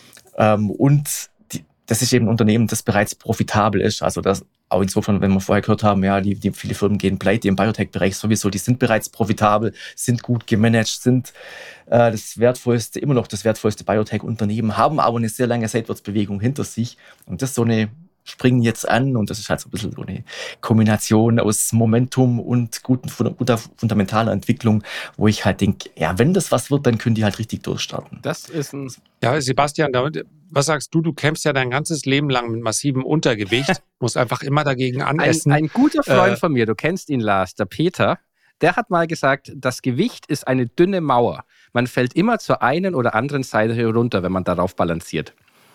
Das ist eben ein Unternehmen, das bereits profitabel ist. Also das auch insofern, wenn wir vorher gehört haben, ja, die viele Firmen gehen pleite im Biotech-Bereich sowieso, die sind bereits profitabel, sind gut gemanagt, sind immer noch das wertvollste Biotech-Unternehmen, haben aber eine sehr lange Seitwärtsbewegung hinter sich. Und das so eine springen jetzt an und das ist halt so ein bisschen so eine Kombination aus Momentum und guter fundamentaler Entwicklung, wo ich halt denke, ja, wenn das was wird, dann können die halt richtig durchstarten. Das ist ein... Ja, Sebastian, was sagst du? Du kämpfst ja dein ganzes Leben lang mit massivem Untergewicht, musst einfach immer dagegen anessen. Ein guter Freund von mir, du kennst ihn, Lars, der Peter, der hat mal gesagt, das Gewicht ist eine dünne Mauer. Man fällt immer zur einen oder anderen Seite herunter, wenn man darauf balanciert.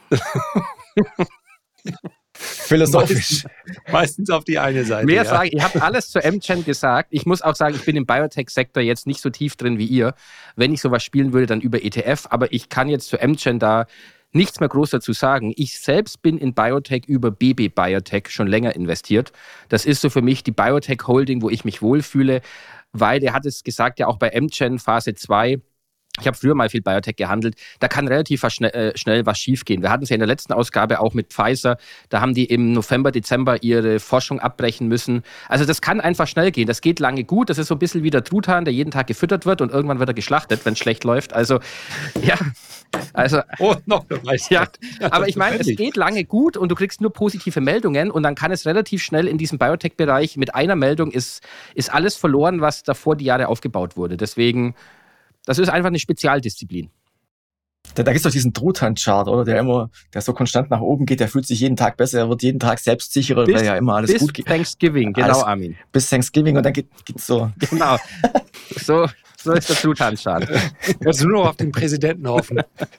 Philosophisch. Meistens auf die eine Seite. Mehr sagen, ihr habt alles zur M-Gen gesagt. Ich muss auch sagen, ich bin im Biotech-Sektor jetzt nicht so tief drin wie ihr. Wenn ich sowas spielen würde, dann über ETF. Aber ich kann jetzt zur M-Gen da nichts mehr groß dazu sagen. Ich selbst bin in Biotech über BB Biotech schon länger investiert. Das ist so für mich die Biotech-Holding, wo ich mich wohlfühle, weil er hat es gesagt, ja auch bei M-Gen Phase 2, ich habe früher mal viel Biotech gehandelt, da kann relativ schnell was schiefgehen. Wir hatten es ja in der letzten Ausgabe auch mit Pfizer, da haben die im November, Dezember ihre Forschung abbrechen müssen. Also das kann einfach schnell gehen, das geht lange gut, das ist so ein bisschen wie der Truthahn, der jeden Tag gefüttert wird und irgendwann wird er geschlachtet, wenn es schlecht läuft. Also, ja... noch ja, aber ich meine, es geht lange gut und du kriegst nur positive Meldungen und dann kann es relativ schnell in diesem Biotech-Bereich mit einer Meldung ist alles verloren, was davor die Jahre aufgebaut wurde. Deswegen, das ist einfach eine Spezialdisziplin. Da gibt es doch diesen Truthahn-Chart, oder? Der so konstant nach oben geht, der fühlt sich jeden Tag besser, er wird jeden Tag selbstsicherer, weil ja immer alles gut geht. Bis Thanksgiving, genau, Armin. Bis Thanksgiving und dann geht's so. Genau. So ist der Truthahn-Chart. Also nur noch auf den Präsidenten hoffen.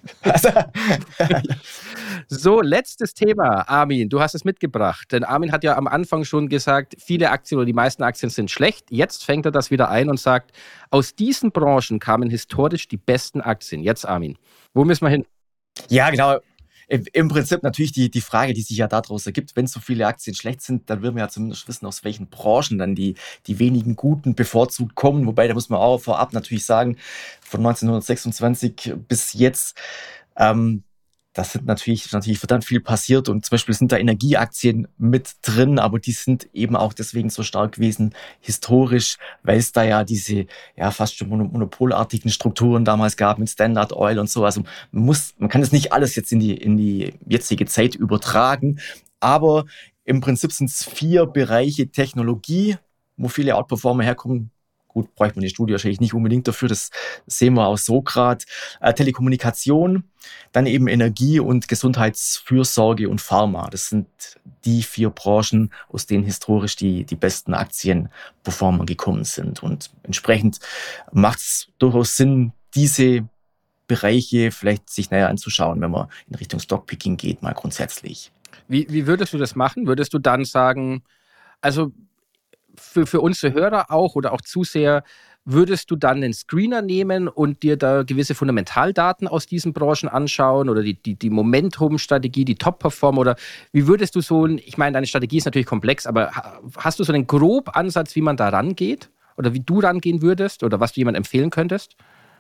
So, letztes Thema, Armin, du hast es mitgebracht. Denn Armin hat ja am Anfang schon gesagt, viele Aktien oder die meisten Aktien sind schlecht. Jetzt fängt er das wieder ein und sagt, aus diesen Branchen kamen historisch die besten Aktien. Jetzt, Armin, wo müssen wir hin? Ja, genau. Im Prinzip natürlich die Frage, die sich ja daraus ergibt, wenn so viele Aktien schlecht sind, dann will man ja zumindest wissen, aus welchen Branchen dann die wenigen guten bevorzugt kommen. Wobei, da muss man auch vorab natürlich sagen, von 1926 bis jetzt, das sind natürlich verdammt viel passiert und zum Beispiel sind da Energieaktien mit drin, aber die sind eben auch deswegen so stark gewesen historisch, weil es da ja diese fast schon monopolartigen Strukturen damals gab mit Standard Oil und so. Also man kann das nicht alles jetzt in die jetzige Zeit übertragen, aber im Prinzip sind es 4 Bereiche Technologie, wo viele Outperformer herkommen. Gut, bräuchte man die Studie wahrscheinlich nicht unbedingt dafür, das sehen wir auch so gerade. Telekommunikation, dann eben Energie und Gesundheitsfürsorge und Pharma. Das sind die 4 Branchen, aus denen historisch die besten Aktienperformer gekommen sind. Und entsprechend macht es durchaus Sinn, diese Bereiche vielleicht sich näher anzuschauen, wenn man in Richtung Stockpicking geht, mal grundsätzlich. Wie würdest du das machen? Würdest du dann sagen, also für unsere Hörer auch oder auch Zuseher, würdest du dann einen Screener nehmen und dir da gewisse Fundamentaldaten aus diesen Branchen anschauen oder die Momentum-Strategie, die Top-Performer oder wie würdest du ich meine, deine Strategie ist natürlich komplex, aber hast du so einen groben Ansatz, wie man da rangeht oder wie du rangehen würdest oder was du jemandem empfehlen könntest?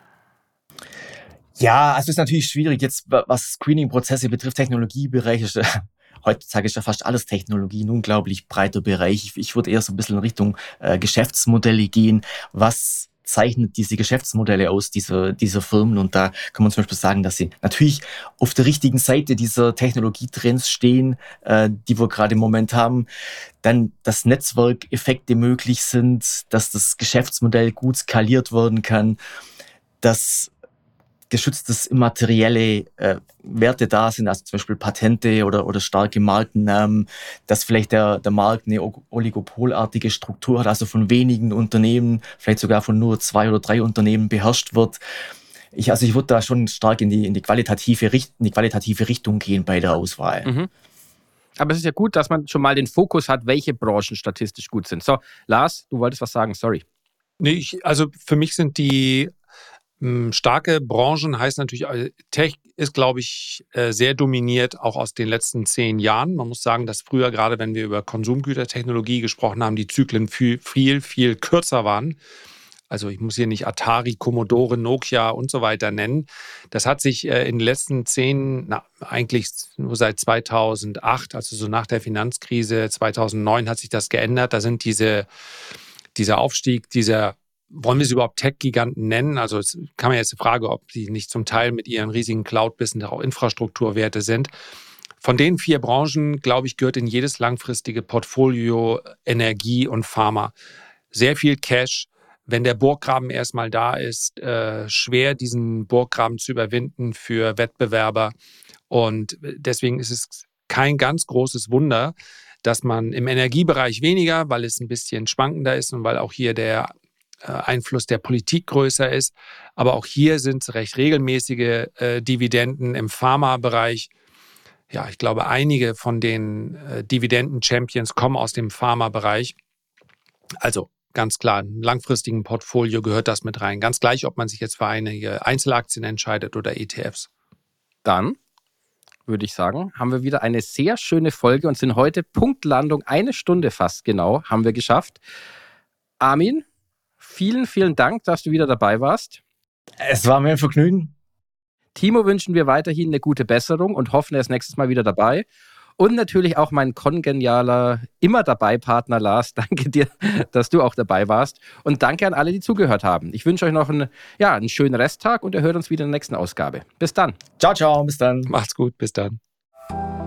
Ja, also es ist natürlich schwierig jetzt, was Screening-Prozesse betrifft, Technologiebereich heutzutage ist ja fast alles Technologie, ein unglaublich breiter Bereich. Ich würde eher so ein bisschen in Richtung Geschäftsmodelle gehen. Was zeichnet diese Geschäftsmodelle aus, dieser Firmen? Und da kann man zum Beispiel sagen, dass sie natürlich auf der richtigen Seite dieser Technologietrends stehen, die wir gerade im Moment haben. Dann, dass Netzwerkeffekte möglich sind, dass das Geschäftsmodell gut skaliert werden kann, dass geschütztes immaterielle Werte da sind, also zum Beispiel Patente oder starke Markennamen, dass vielleicht der Markt eine oligopolartige Struktur hat, also von wenigen Unternehmen, vielleicht sogar von nur 2 oder 3 Unternehmen beherrscht wird. Ich würde da schon stark in die qualitative Richtung gehen bei der Auswahl. Mhm. Aber es ist ja gut, dass man schon mal den Fokus hat, welche Branchen statistisch gut sind. So, Lars, du wolltest was sagen, sorry. Nee, also für mich sind die starke Branchen, heißt natürlich, Tech ist, glaube ich, sehr dominiert, auch aus den letzten 10 Jahren. Man muss sagen, dass früher, gerade wenn wir über Konsumgütertechnologie gesprochen haben, die Zyklen viel, viel kürzer waren. Also ich muss hier nicht Atari, Commodore, Nokia und so weiter nennen. Das hat sich in den letzten eigentlich nur seit 2008, also so nach der Finanzkrise 2009 hat sich das geändert. Da sind dieser Aufstieg, wollen wir sie überhaupt Tech-Giganten nennen? Also es kann man jetzt die Frage, ob die nicht zum Teil mit ihren riesigen Cloud-Business auch Infrastrukturwerte sind. Von den 4 Branchen, glaube ich, gehört in jedes langfristige Portfolio Energie und Pharma. Sehr viel Cash. Wenn der Burggraben erstmal da ist, schwer, diesen Burggraben zu überwinden für Wettbewerber. Und deswegen ist es kein ganz großes Wunder, dass man im Energiebereich weniger, weil es ein bisschen schwankender ist und weil auch hier der Einfluss der Politik größer ist. Aber auch hier sind es recht regelmäßige Dividenden im Pharmabereich. Ja, ich glaube, einige von den Dividenden-Champions kommen aus dem Pharmabereich. Also ganz klar, im langfristigen Portfolio gehört das mit rein. Ganz gleich, ob man sich jetzt für einige Einzelaktien entscheidet oder ETFs. Dann würde ich sagen, haben wir wieder eine sehr schöne Folge und sind heute Punktlandung, 1 Stunde fast genau, haben wir geschafft. Armin, vielen, vielen Dank, dass du wieder dabei warst. Es war mir ein Vergnügen. Timo wünschen wir weiterhin eine gute Besserung und hoffen, er ist nächstes Mal wieder dabei. Und natürlich auch mein kongenialer, immer dabei Partner Lars. Danke dir, dass du auch dabei warst. Und danke an alle, die zugehört haben. Ich wünsche euch noch einen schönen Resttag und ihr hört uns wieder in der nächsten Ausgabe. Bis dann. Ciao, ciao, bis dann. Macht's gut, bis dann.